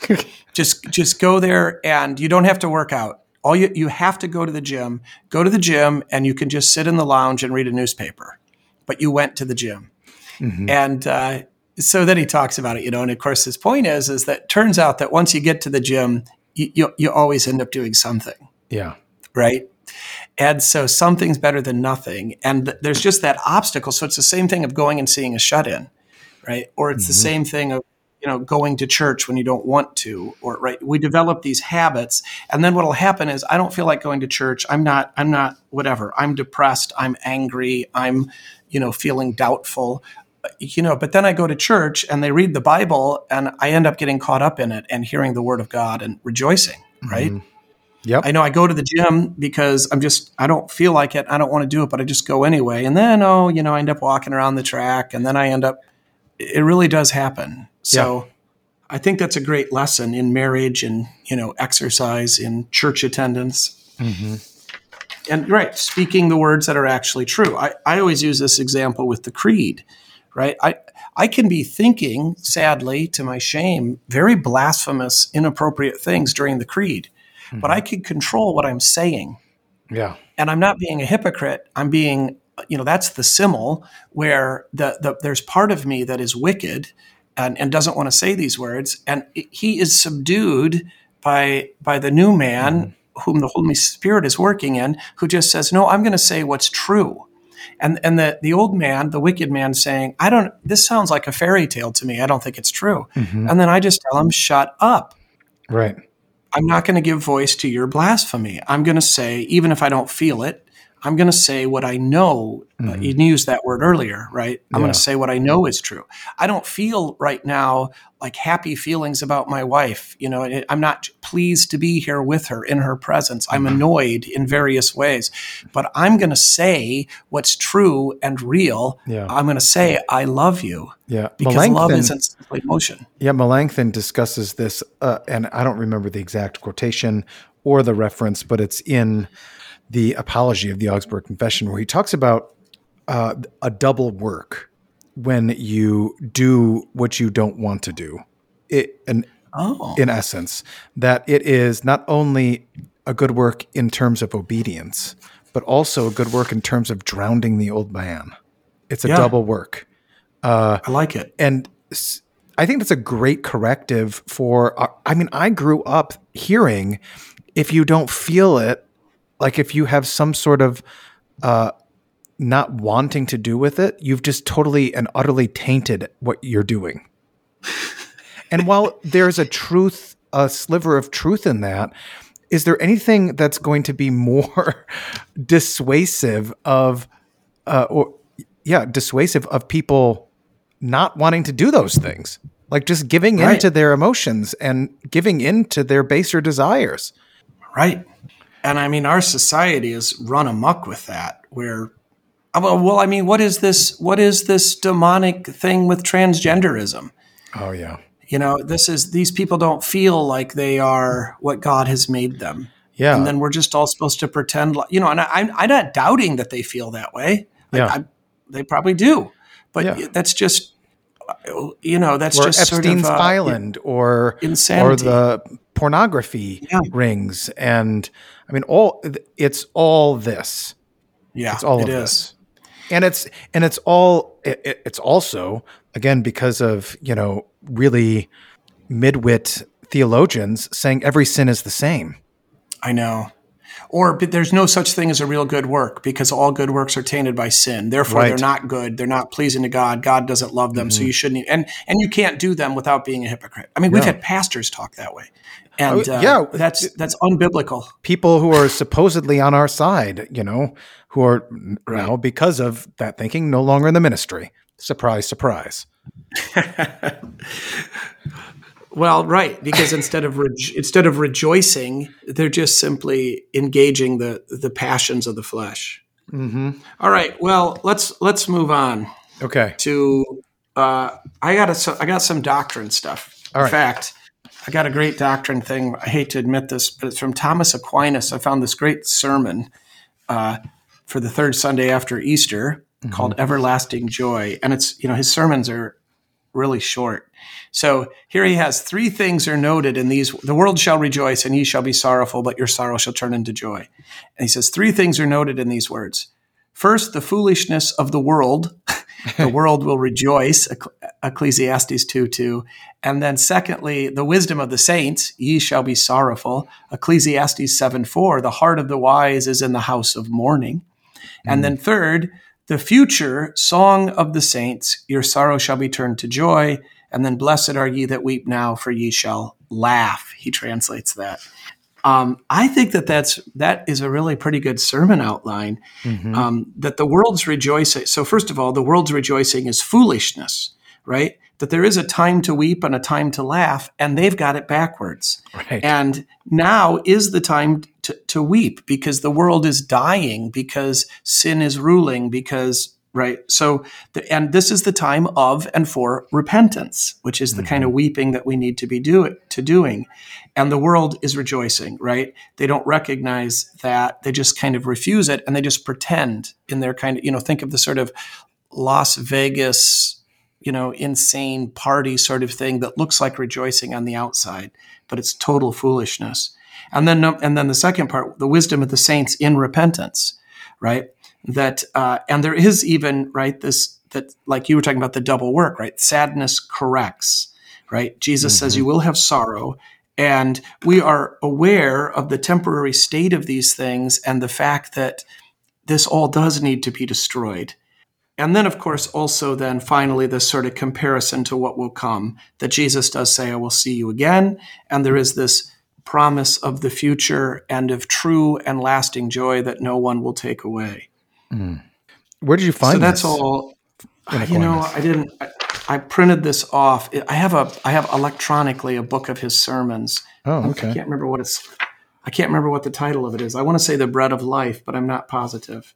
C: just just go there, and you don't have to work out. All you you have to go to the gym. Go to the gym, and you can just sit in the lounge and read a newspaper. But you went to the gym, mm-hmm. and uh, so then he talks about it, you know. And of course, his point is is that it turns out that once you get to the gym, you you, you always end up doing something.
B: Yeah.
C: Right. And so something's better than nothing. And th- there's just that obstacle. So it's the same thing of going and seeing a shut-in, right? Or it's mm-hmm. the same thing of, you know, going to church when you don't want to, or right. We develop these habits, and then what'll happen is I don't feel like going to church. I'm not, I'm not, whatever. I'm depressed. I'm angry. I'm, you know, feeling doubtful, you know, but then I go to church and they read the Bible and I end up getting caught up in it and hearing the word of God and rejoicing, right? Mm-hmm.
B: Yep.
C: I know I go to the gym because I'm just, I don't feel like it. I don't want to do it, but I just go anyway. And then, oh, you know, I end up walking around the track, and then I end up, it really does happen. So yeah. I think that's a great lesson in marriage and, you know, exercise, in church attendance. Mm-hmm. And right, speaking the words that are actually true. I, I always use this example with the creed, right? I, I can be thinking, sadly, to my shame, very blasphemous, inappropriate things during the creed. Mm-hmm. But I can control what I'm saying.
B: Yeah.
C: And I'm not being a hypocrite. I'm being, you know, that's the simul where the, the there's part of me that is wicked and, and doesn't want to say these words. And it, he is subdued by by the new man mm-hmm. whom the Holy Spirit is working in, who just says, no, I'm going to say what's true. And and the, the old man, the wicked man saying, I don't, this sounds like a fairy tale to me. I don't think it's true. Mm-hmm. And then I just tell him, shut up.
B: Right. I'm
C: not going to give voice to your blasphemy. I'm going to say, even if I don't feel it, I'm going to say what I know. Mm-hmm. Uh, you used that word earlier, right? I'm yeah. going to say what I know is true. I don't feel right now like happy feelings about my wife. You know, it, I'm not pleased to be here with her in her presence. I'm mm-hmm. annoyed in various ways, but I'm going to say what's true and real.
B: Yeah.
C: I'm going to say, I love you.
B: Yeah.
C: Because
B: Melanchthon,
C: love isn't simply emotion.
B: Yeah. Melanchthon discusses this, uh, and I don't remember the exact quotation or the reference, but it's in the Apology of the Augsburg Confession, where he talks about uh, a double work when you do what you don't want to do. It, in, oh. in essence, that it is not only a good work in terms of obedience, but also a good work in terms of drowning the old man. It's a yeah. double work. Uh,
C: I like it.
B: And I think that's a great corrective for, uh, I mean, I grew up hearing, if you don't feel it, like if you have some sort of uh, not wanting to do with it, you've just totally and utterly tainted what you're doing. And while there's a truth, a sliver of truth in that, is there anything that's going to be more dissuasive of, uh, or yeah, dissuasive of people not wanting to do those things? Like just giving
C: Right.
B: into their emotions and giving into their baser desires.
C: Right. And I mean, our society is run amok with that, where, well, well, I mean, what is this? What is this demonic thing with transgenderism?
B: Oh yeah.
C: You know, this is, these people don't feel like they are what God has made them.
B: Yeah.
C: And then we're just all supposed to pretend, like, you know, and I, I'm, I'm not doubting that they feel that way. Like,
B: Yeah.
C: I, they probably do. But
B: Yeah.
C: that's just, you know, that's
B: Or
C: just
B: Epstein's
C: sort of, uh,
B: Island, or
C: insanity.
B: or the pornography
C: Yeah.
B: rings, and I mean, all it's all this.
C: Yeah,
B: It's all
C: it
B: of
C: is.
B: this, and it's and it's all it, it- it's also again because of you know really midwit theologians saying every sin is the same.
C: I know. Or but there's no such thing as a real good work, because all good works are tainted by sin. Therefore,
B: Right.
C: they're not good. They're not pleasing to God. God doesn't love them, so you shouldn't. And and you can't do them without being a hypocrite. I mean, we've
B: Yeah.
C: had pastors talk that way, and
B: Oh,
C: uh,
B: yeah.
C: that's that's unbiblical.
B: People who are supposedly on our side, you know, who are now because of that thinking no longer in the ministry. Surprise, surprise.
C: Well, right, because instead of re- instead of rejoicing, they're just simply engaging the the passions of the flesh.
B: Mm-hmm.
C: All right. Well, let's let's move on
B: Okay.
C: to. Uh, I got a, I got some doctrine stuff.
B: All
C: In
B: right.
C: fact, I got a great doctrine thing. I hate to admit this, but it's from Thomas Aquinas. I found this great sermon uh, for the third Sunday after Easter called "Everlasting Joy," and it's you know his sermons are really short. So here he has three things are noted in these. The world shall rejoice and ye shall be sorrowful, but your sorrow shall turn into joy. And he says three things are noted in these words. First, the foolishness of the world. The world will rejoice, Ecclesiastes two two. And then secondly, the wisdom of the saints, ye shall be sorrowful, Ecclesiastes seven four. The heart of the wise is in the house of mourning. And then third, the future song of the saints, your sorrow shall be turned to joy. And then blessed are ye that weep now, for ye shall laugh. He translates that. Um, I think that that's, that is a really pretty good sermon outline,
B: Mm-hmm.
C: um, that the world's rejoicing. So first of all, the world's rejoicing is foolishness, right? That there is a time to weep and a time to laugh, and they've got it backwards.
B: Right.
C: And now is the time to, to weep, because the world is dying, because sin is ruling, because, right? So, the, and this is the time of and for repentance, which is the
B: Mm-hmm.
C: kind of weeping that we need to be do to doing. And the world is rejoicing, right? They don't recognize that. They just kind of refuse it, and they just pretend in their kind of, you know, think of the sort of Las Vegas, you know, insane party sort of thing that looks like rejoicing on the outside, but it's total foolishness. And then, and then the second part, the wisdom of the saints in repentance, right? That, uh, and there is even, right, this, that like you were talking about the double work, right? Sadness corrects, right? Jesus mm-hmm. says you will have sorrow. And we are aware of the temporary state of these things and the fact that this all does need to be destroyed. And then, of course, also then finally this sort of comparison to what will come, that Jesus does say, I will see you again. And there is this promise of the future and of true and lasting joy that no one will take away.
B: Mm. Where did you find
C: so that's
B: this?
C: all, you know, I didn't, I, I printed this off. I have a, I have electronically a book of his sermons.
B: Oh, okay.
C: I can't remember what it's, I can't remember what the title of it is. I want to say The Bread of Life, but I'm not positive.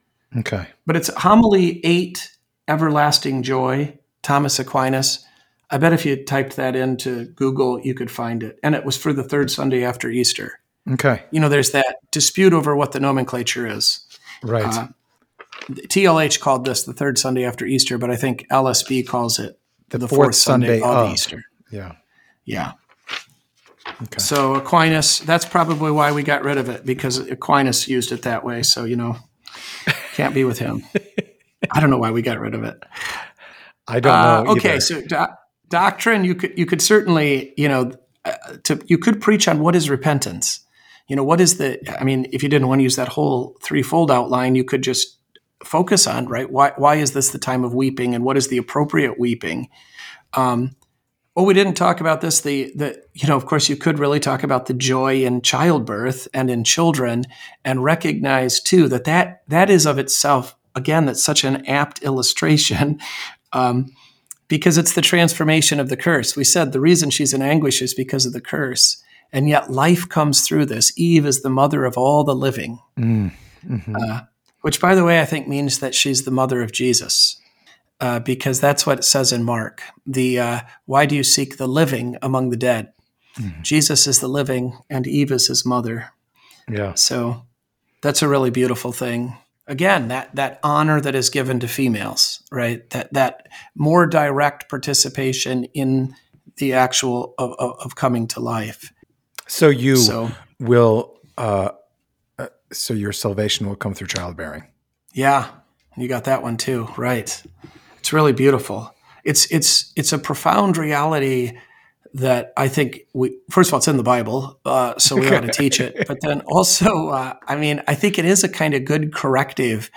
B: Okay.
C: But it's Homily eight, Everlasting Joy, Thomas Aquinas. I bet if you typed that into Google, you could find it. And it was for the third Sunday after Easter.
B: Okay.
C: You know, there's that dispute over what the nomenclature is.
B: Right.
C: Uh, T L H called this the third Sunday after Easter, but I think L S B calls it the, the fourth, fourth Sunday, Sunday of, of Easter.
B: Yeah.
C: Yeah.
B: Okay.
C: So Aquinas, that's probably why we got rid of it, because Aquinas used it that way. So, you know, can't be with him. I don't know why we got rid of it.
B: I don't know.
C: Uh, okay.
B: Either.
C: So do- doctrine, you could, you could certainly, you know, uh, to, you could preach on what is repentance. You know, what is the, I mean, if you didn't want to use that whole threefold outline, you could just focus on, right? Why, why is this the time of weeping, and what is the appropriate weeping? Um, Well, we didn't talk about this. The, the, you know, of course, you could really talk about the joy in childbirth and in children, and recognize too that that, that is of itself, again, that's such an apt illustration, um, because it's the transformation of the curse. We said the reason she's in anguish is because of the curse, and yet life comes through this. Eve is the mother of all the living, mm, mm-hmm. uh, which, by the way, I think means that she's the mother of Jesus. Uh, because that's what it says in Mark. The uh, why do you seek the living among the dead? Mm-hmm. Jesus is the living, and Eve is his mother.
B: Yeah.
C: So that's a really beautiful thing. Again, that that honor that is given to females, right? That that more direct participation in the actual of, of, of coming to life.
B: So you
C: so,
B: will. Uh, uh, so your salvation will come through childbearing.
C: Yeah, you got that one too, right? It's really beautiful. It's it's it's a profound reality that I think we first of all it's in the Bible, uh, so we ought to teach it. But then also, uh, I mean, I think it is a kind of good corrective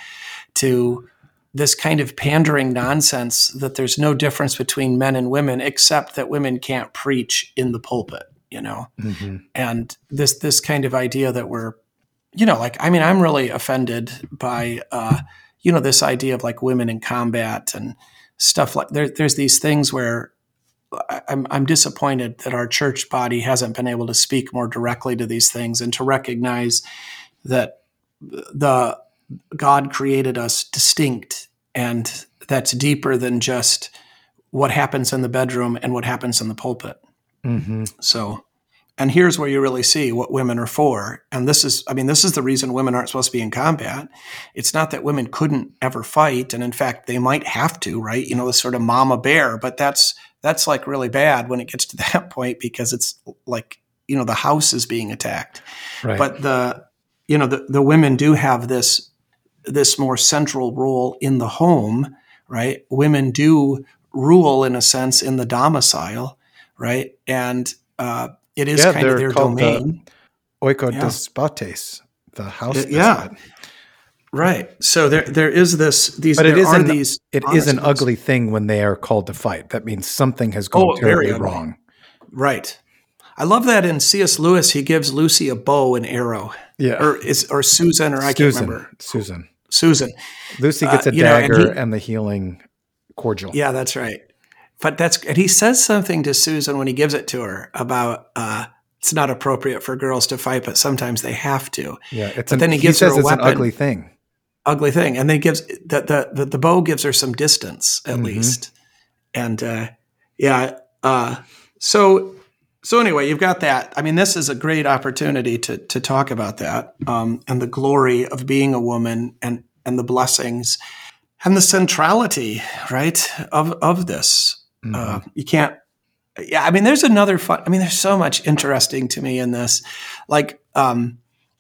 C: to this kind of pandering nonsense that there's no difference between men and women, except that women can't preach in the pulpit, you know. Mm-hmm. And this this kind of idea that we're, you know, like I mean, I'm really offended by. Uh, you know, this idea of like women in combat and stuff like there, there's these things where I'm, I'm disappointed that our church body hasn't been able to speak more directly to these things and to recognize that the God created us distinct, and that's deeper than just what happens in the bedroom and what happens in the pulpit. Mm-hmm. So, and here's where you really see what women are for. And this is, I mean, this is the reason women aren't supposed to be in combat. It's not that women couldn't ever fight. And in fact, they might have to, right? You know, the sort of mama bear, but that's, that's like really bad when it gets to that point, because it's like, you know, the house is being attacked. Right. But the, you know, the, the women do have this, this more central role in the home, right? Women do rule in a sense in the domicile, right? And, uh, it is yeah, kind of their domain.
B: The oikodespotes, yeah. the house.
C: It, yeah, right. So there, there is this. These,
B: but it
C: there
B: is
C: are
B: an,
C: these.
B: It is an ugly thing when they are called to fight. That means something has gone oh, terribly wrong.
C: Right. I love that in C S. Lewis, he gives Lucy a bow and arrow.
B: Yeah.
C: Or is or Susan or I
B: Susan,
C: can't remember.
B: Susan.
C: Susan.
B: Lucy gets a uh, dagger know, and, he, and the healing cordial.
C: Yeah, that's right. But that's, and he says something to Susan when he gives it to her about uh, it's not appropriate for girls to fight, but sometimes they have to.
B: Yeah, it's
C: but
B: an,
C: then he,
B: he
C: gives
B: says
C: her a
B: it's
C: weapon,
B: an ugly thing.
C: Ugly thing, and then he gives the the the, the bow gives her some distance at mm-hmm. least, and uh, yeah. Uh, so so anyway, you've got that. I mean, this is a great opportunity to to talk about that um, and the glory of being a woman, and and the blessings and the centrality, right, of of this. Mm-hmm. Uh, you can't, yeah. I mean, there's another fun. I mean, there's so much interesting to me in this. Like, um,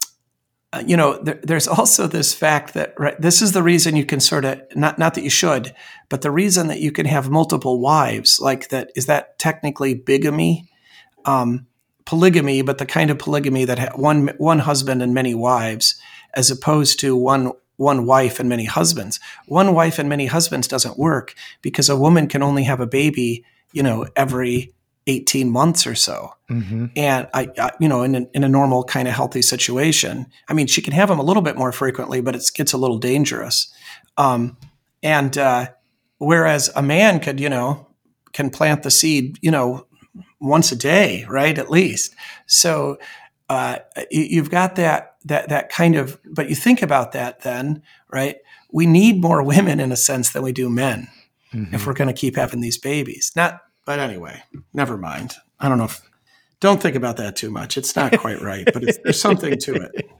C: uh, you know, there, there's also this fact that right, this is the reason you can sort of not not that you should, but the reason that you can have multiple wives. Like that is that technically bigamy, um, polygamy, but the kind of polygamy that ha- one one husband and many wives, as opposed to one. one wife and many husbands. One wife and many husbands doesn't work because a woman can only have a baby, you know, every eighteen months or so. Mm-hmm. And I, I, you know, in a, in a normal kind of healthy situation, I mean, she can have them a little bit more frequently, but it gets a little dangerous. Um, and uh, whereas a man could, you know, can plant the seed, you know, once a day, right? At least. So uh, you, you've got that, that that kind of, but you think about that then, right? We need more women in a sense than we do men mm-hmm. if we're going to keep having these babies. Not, but anyway, never mind. I don't know if, don't think about that too much. It's not quite right, but it's, there's something to it.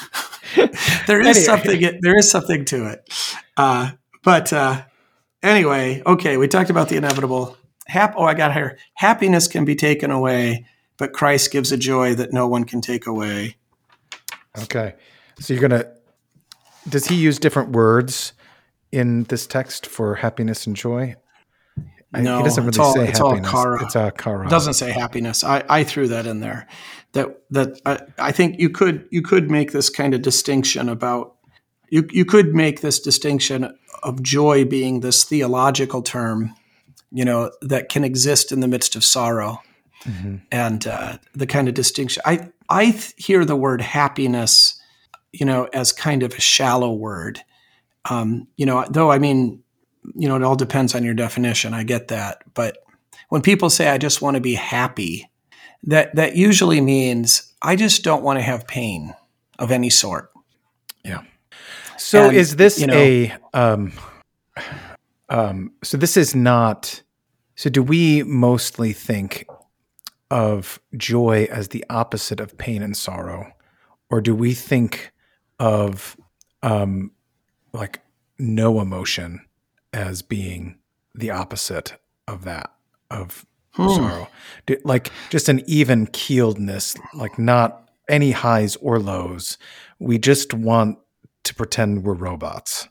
C: there is anyway. something, there is something to it. Uh, but uh, anyway, okay, we talked about the inevitable. Hap- oh, I got here. Happiness can be taken away, but Christ gives a joy that no one can take away.
B: Okay. So you're going to, does he use different words in this text for happiness and joy?
C: No,
B: he doesn't really
C: it's all,
B: say
C: it's
B: happiness.
C: all kara.
B: It's a kara.
C: It doesn't say happiness. I, I threw that in there. That that I, I think you could you could make this kind of distinction about you you could make this distinction of joy being this theological term you know, that can exist in the midst of sorrow. Mm-hmm. And uh, the kind of distinction. I, I th- hear the word happiness, you know, as kind of a shallow word. Um, you know, though, I mean, you know, it all depends on your definition. I get that. But when people say, I just want to be happy, that, that usually means I just don't want to have pain of any sort.
B: Yeah. So and, is this you know, a, um, um, so this is not, so do we mostly think of joy as the opposite of pain and sorrow? Or do we think of, um, like no emotion as being the opposite of that, of hmm. sorrow? Do, like just an even keeledness, like not any highs or lows. We just want to pretend we're robots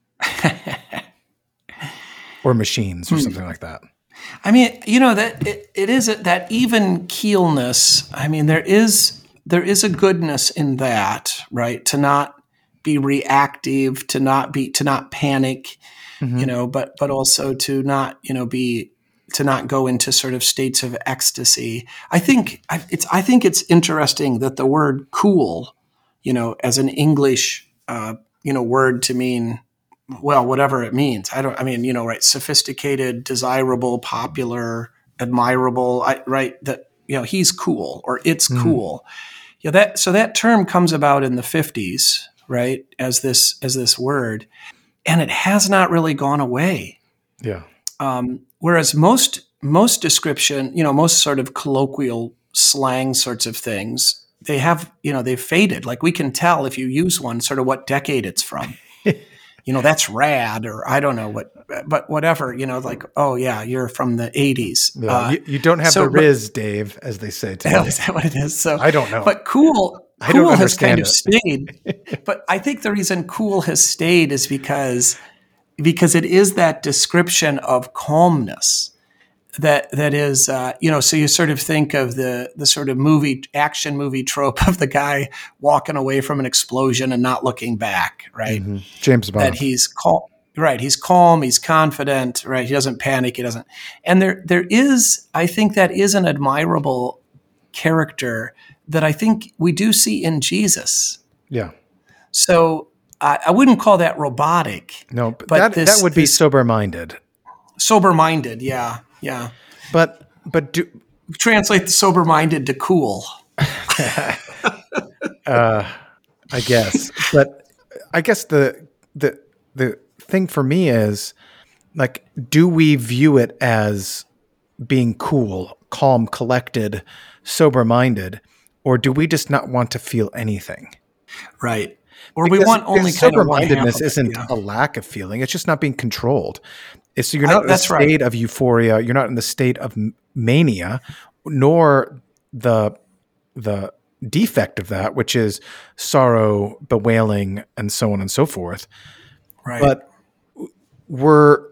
B: or machines or hmm. something like that.
C: I mean, you know, that it, it is a, that even keelness. I mean, there is there is a goodness in that, right? To not be reactive, to not be to not panic, mm-hmm. you know, but but also to not, you know, be to not go into sort of states of ecstasy. I think it's I think it's interesting that the word cool, you know, as an English uh, you know word to mean, well, whatever it means. I don't, I mean, you know, right. Sophisticated, desirable, popular, admirable, I, right. That, you know, he's cool or it's mm. cool. Yeah. That, so that term comes about in the fifties, right. As this, as this word, and it has not really gone away.
B: Yeah.
C: Um, whereas most, most description, you know, most sort of colloquial slang sorts of things, they have, you know, they've faded. Like we can tell if you use one sort of what decade it's from. You know, that's rad, or I don't know what, but whatever, you know, like, oh yeah, you're from the eighties.
B: Yeah, uh, you, you don't have so, the Riz, but, Dave, as they say today.
C: Is that what it is? So
B: I don't know.
C: But cool,
B: I
C: cool
B: don't
C: has kind
B: it.
C: of stayed. But I think the reason cool has stayed is because, because it is that description of calmness. That that is, uh, you know, so you sort of think of the the sort of movie action movie trope of the guy walking away from an explosion and not looking back, right?
B: Mm-hmm. James Bond.
C: That he's calm, right? He's calm, he's confident, right? He doesn't panic, he doesn't. And there there is, I think, that is an admirable character that I think we do see in Jesus.
B: Yeah.
C: So I, I wouldn't call that robotic.
B: No, but,
C: but
B: that
C: this,
B: that would be sober-minded.
C: Sober-minded, yeah. Yeah,
B: but but do
C: translate the sober-minded to cool.
B: uh, I guess, but I guess the the the thing for me is like, do we view it as being cool, calm, collected, sober-minded, or do we just not want to feel anything?
C: Right. Or
B: because,
C: we want only kind of one half
B: sober-mindedness
C: of it,
B: isn't
C: yeah.
B: a lack of feeling; it's just not being controlled. So you're not
C: I,
B: in the state
C: right.
B: of euphoria. You're not in the state of mania, nor the the defect of that, which is sorrow, bewailing, and so on and so forth.
C: Right.
B: But we're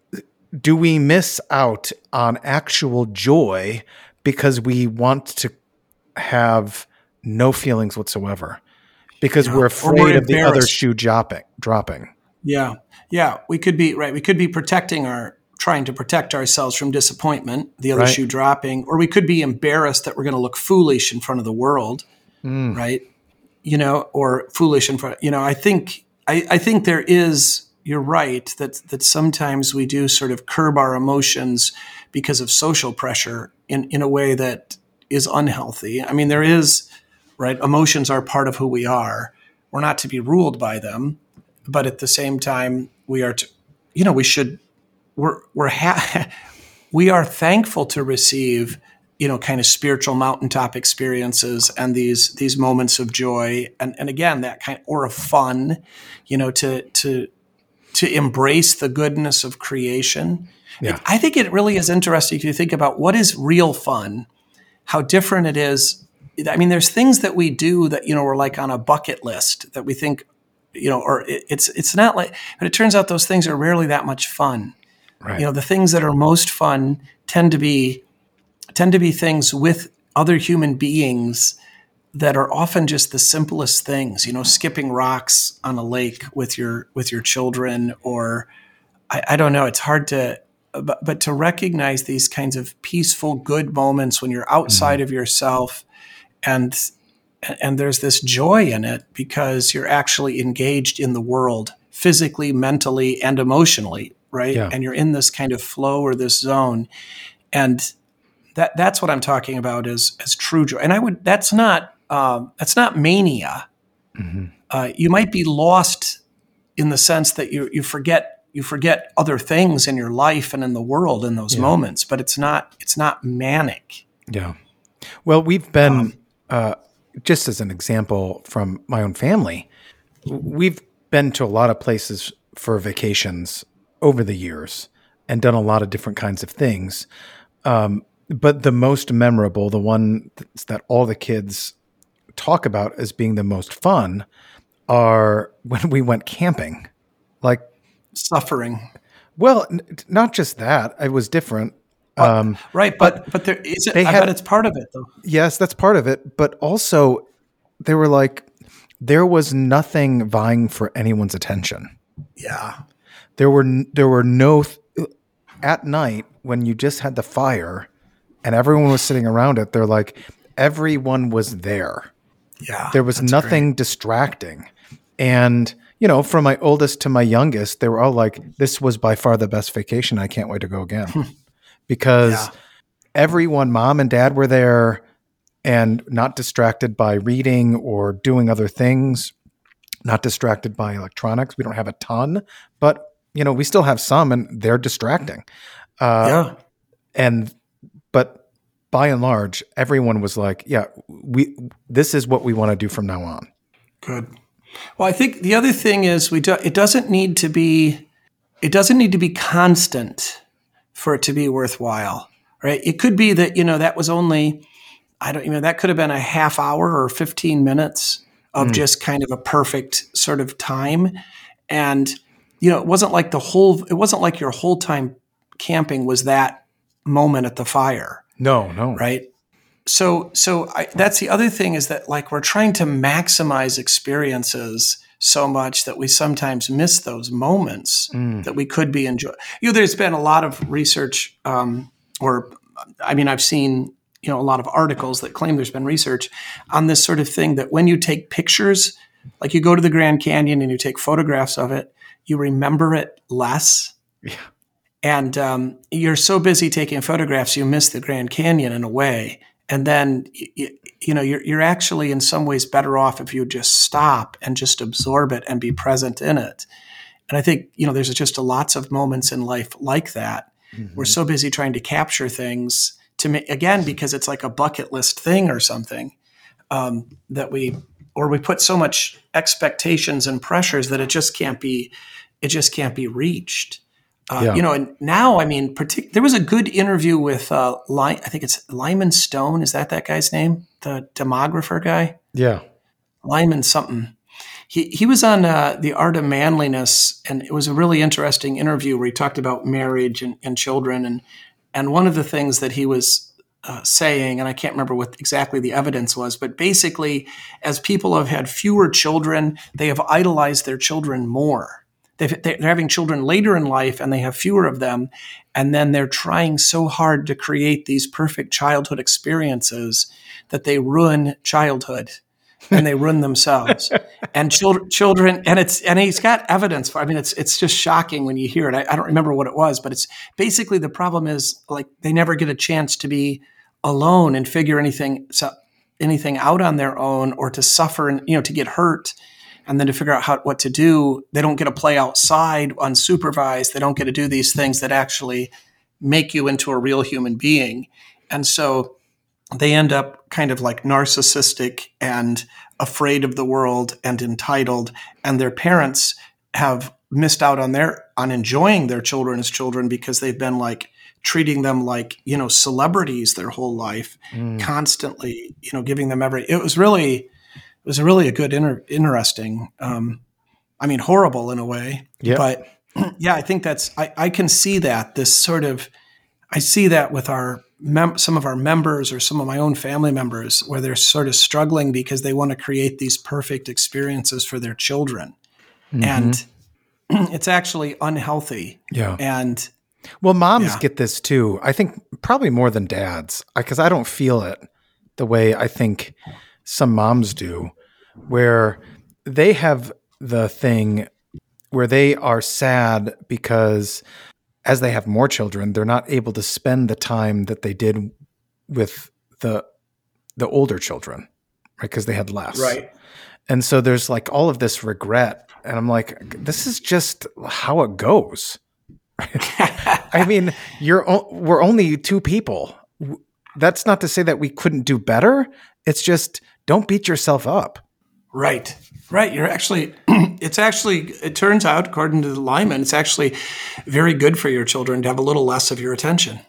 B: do we miss out on actual joy because we want to have no feelings whatsoever because yeah. we're afraid we're of the other shoe dropping? Dropping.
C: Yeah. Yeah, we could be right. We could be protecting our, trying to protect ourselves from disappointment, the other right. shoe dropping, or we could be embarrassed that we're going to look foolish in front of the world, mm. right? You know, or foolish in front. You know, I think I, I think there is. You're right that that sometimes we do sort of curb our emotions because of social pressure in in a way that is unhealthy. I mean, there is right. Emotions are part of who we are. We're not to be ruled by them. But at the same time, we are, to, you know, we should, we're, we're, ha- we are thankful to receive, you know, kind of spiritual mountaintop experiences and these, these moments of joy. And, and again, that kind, or of fun, you know, to, to, to embrace the goodness of creation.
B: Yeah.
C: It, I think it really is interesting if you think about what is real fun, how different it is. I mean, there's things that we do that, you know, we're like on a bucket list that we think, you know, or it, it's it's not like, but it turns out those things are rarely that much fun.
B: Right.
C: You know, the things that are most fun tend to be tend to be things with other human beings that are often just the simplest things. You know, skipping rocks on a lake with your with your children, or I, I don't know. It's hard to but, but to recognize these kinds of peaceful, good moments when you're outside mm-hmm. of yourself, and and there's this joy in it because you're actually engaged in the world physically, mentally, and emotionally, right?
B: Yeah.
C: And you're in this kind of flow or this zone, and that that's what I'm talking about as as true joy. And I would that's not um, that's not mania. Mm-hmm. Uh, you might be lost in the sense that you you forget. You forget other things in your life and in the world in those yeah. moments, but it's not it's not manic.
B: Yeah. Well, we've been, um, uh, just as an example from my own family, we've been to a lot of places for vacations over the years and done a lot of different kinds of things. Um, but the most memorable, the one that all the kids talk about as being the most fun, are when we went camping. Like,
C: suffering.
B: Well, n- not just that. It was different. Um,
C: uh, right, but, but but there is it. I had, bet it's part of it, though.
B: Yes, that's part of it. But also, they were like, there was nothing vying for anyone's attention.
C: Yeah,
B: there were there were no th- at night when you just had the fire, and everyone was sitting around it. They're like, everyone was there.
C: Yeah,
B: there was nothing great. distracting, and. You know, from my oldest to my youngest, they were all like, this was by far the best vacation. I can't wait to go again. Because yeah. everyone, mom and dad were there and not distracted by reading or doing other things, not distracted by electronics. We don't have a ton, but, you know, we still have some and they're distracting. Uh,
C: yeah.
B: And, but by and large, everyone was like, yeah, we, this is what we want to do from now on.
C: Good. Well, I think the other thing is we do, it doesn't need to be it doesn't need to be constant for it to be worthwhile, right? It could be that, you know, that was only I don't you know that could have been a half hour or fifteen minutes of mm. just kind of a perfect sort of time, and you know, it wasn't like the whole it wasn't like your whole time camping was that moment at the fire.
B: No, no.
C: Right? So, so I, that's the other thing is that like we're trying to maximize experiences so much that we sometimes miss those moments mm. that we could be enjoying. You know, there's been a lot of research, um, or I mean, I've seen you know a lot of articles that claim there's been research on this sort of thing that when you take pictures, like you go to the Grand Canyon and you take photographs of it, you remember it less.
B: Yeah.
C: And um, you're so busy taking photographs, you miss the Grand Canyon in a way. And then, you, you know, you're you're actually in some ways better off if you just stop and just absorb it and be present in it. And I think, you know, there's just lots of moments in life like that. Mm-hmm. We're so busy trying to capture things to make, again, because it's like a bucket list thing or something um, that we, or we put so much expectations and pressures that it just can't be, it just can't be reached. Uh, yeah. You know, and now, I mean, partic- there was a good interview with, uh, Ly- I think it's Lyman Stone. Is that that guy's name? The demographer guy?
B: Yeah.
C: Lyman something. He he was on uh, The Art of Manliness, and it was a really interesting interview where he talked about marriage and, and children. And, and one of the things that he was uh, saying, and I can't remember what exactly the evidence was, but basically, as people have had fewer children, they have idolized their children more. They've, they're having children later in life and they have fewer of them. And then they're trying so hard to create these perfect childhood experiences that they ruin childhood and they ruin themselves and children, children. And it's, and he's got evidence for, I mean, it's, it's just shocking when you hear it. I, I don't remember what it was, but it's basically the problem is like, they never get a chance to be alone and figure anything, so, anything out on their own or to suffer and, you know, to get hurt. And then to figure out how, what to do, they don't get to play outside unsupervised. They don't get to do these things that actually make you into a real human being. And so they end up kind of like narcissistic and afraid of the world and entitled. And their parents have missed out on their on enjoying their children as children because they've been like treating them like, you know, celebrities their whole life, mm. constantly, you know, giving them every. It was really. It was really a good, inter- interesting, um, I mean, horrible in a way,
B: yeah.
C: but yeah, I think that's, I, I can see that this sort of, I see that with our, mem- some of our members or some of my own family members where they're sort of struggling because they want to create these perfect experiences for their children. Mm-hmm. And it's actually unhealthy.
B: Yeah.
C: And,
B: Well, moms
C: Yeah.
B: get this too. I think probably more than dads, because I don't feel it the way I think some moms do, where they have the thing where they are sad because as they have more children, they're not able to spend the time that they did with the the older children, right? Because they had less.
C: Right.
B: And so there's like all of this regret. And I'm like, this is just how it goes. I mean, you're o- we're only two people. W- That's not to say that we couldn't do better. It's just don't beat yourself up.
C: Right. Right. You're actually, it's actually, it turns out, according to the Lyman, it's actually very good for your children to have a little less of your attention.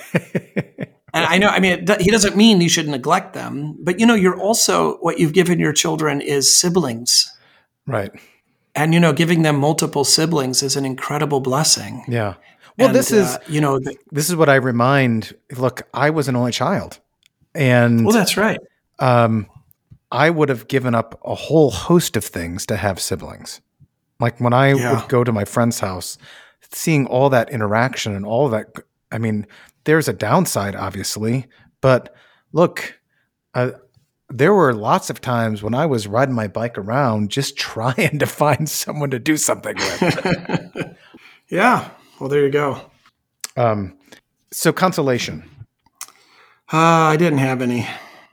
C: And I know, I mean, it, do- he doesn't mean you should neglect them, but you know, you're also, what you've given your children is siblings.
B: Right.
C: And, you know, giving them multiple siblings is an incredible blessing.
B: Yeah. Well,
C: And,
B: this is,
C: uh, you know, the,
B: this is what I remind, look, I was an only child and,
C: well, that's right.
B: um, I would have given up a whole host of things to have siblings. Like when I
C: Yeah.
B: would go to my friend's house, seeing all that interaction and all that, I mean, there's a downside, obviously, but look, uh, there were lots of times when I was riding my bike around just trying to find someone to do something with.
C: Yeah. Well, there you go.
B: um, so consolation.
C: Uh, I didn't have any.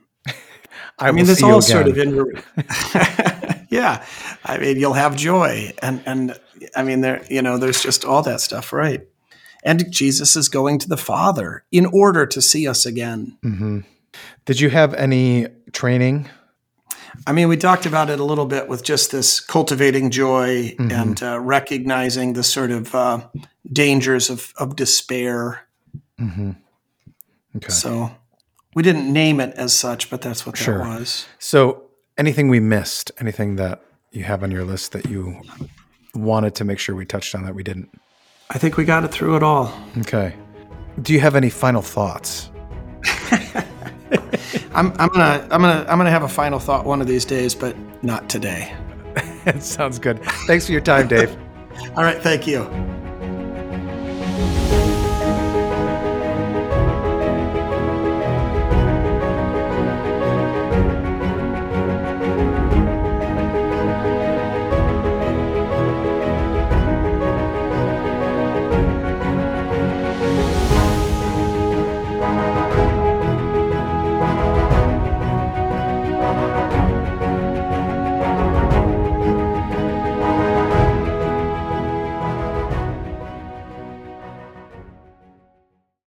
B: I,
C: I mean,
B: will
C: there's
B: see you
C: all
B: again.
C: sort of in. Yeah. I mean, you'll have joy. And, and I mean, there, you know, there's just all that stuff, right? And Jesus is going to the Father in order to see us again.
B: Mm-hmm. Did you have any training?
C: I mean, we talked about it a little bit with just this cultivating joy
B: Mhm.
C: and uh, recognizing the sort of uh, dangers of, of despair.
B: Mm-hmm. Okay.
C: So we didn't name it as such, but that's what
B: Sure.
C: that was.
B: So anything we missed, anything that you have on your list that you wanted to make sure we touched on that we didn't?
C: I think we got it through it all.
B: Okay. Do you have any final thoughts?
C: I'm, I'm gonna I'm gonna I'm gonna have a final thought one of these days, but not today.
B: It sounds good. Thanks for your time, Dave.
C: All right, thank you.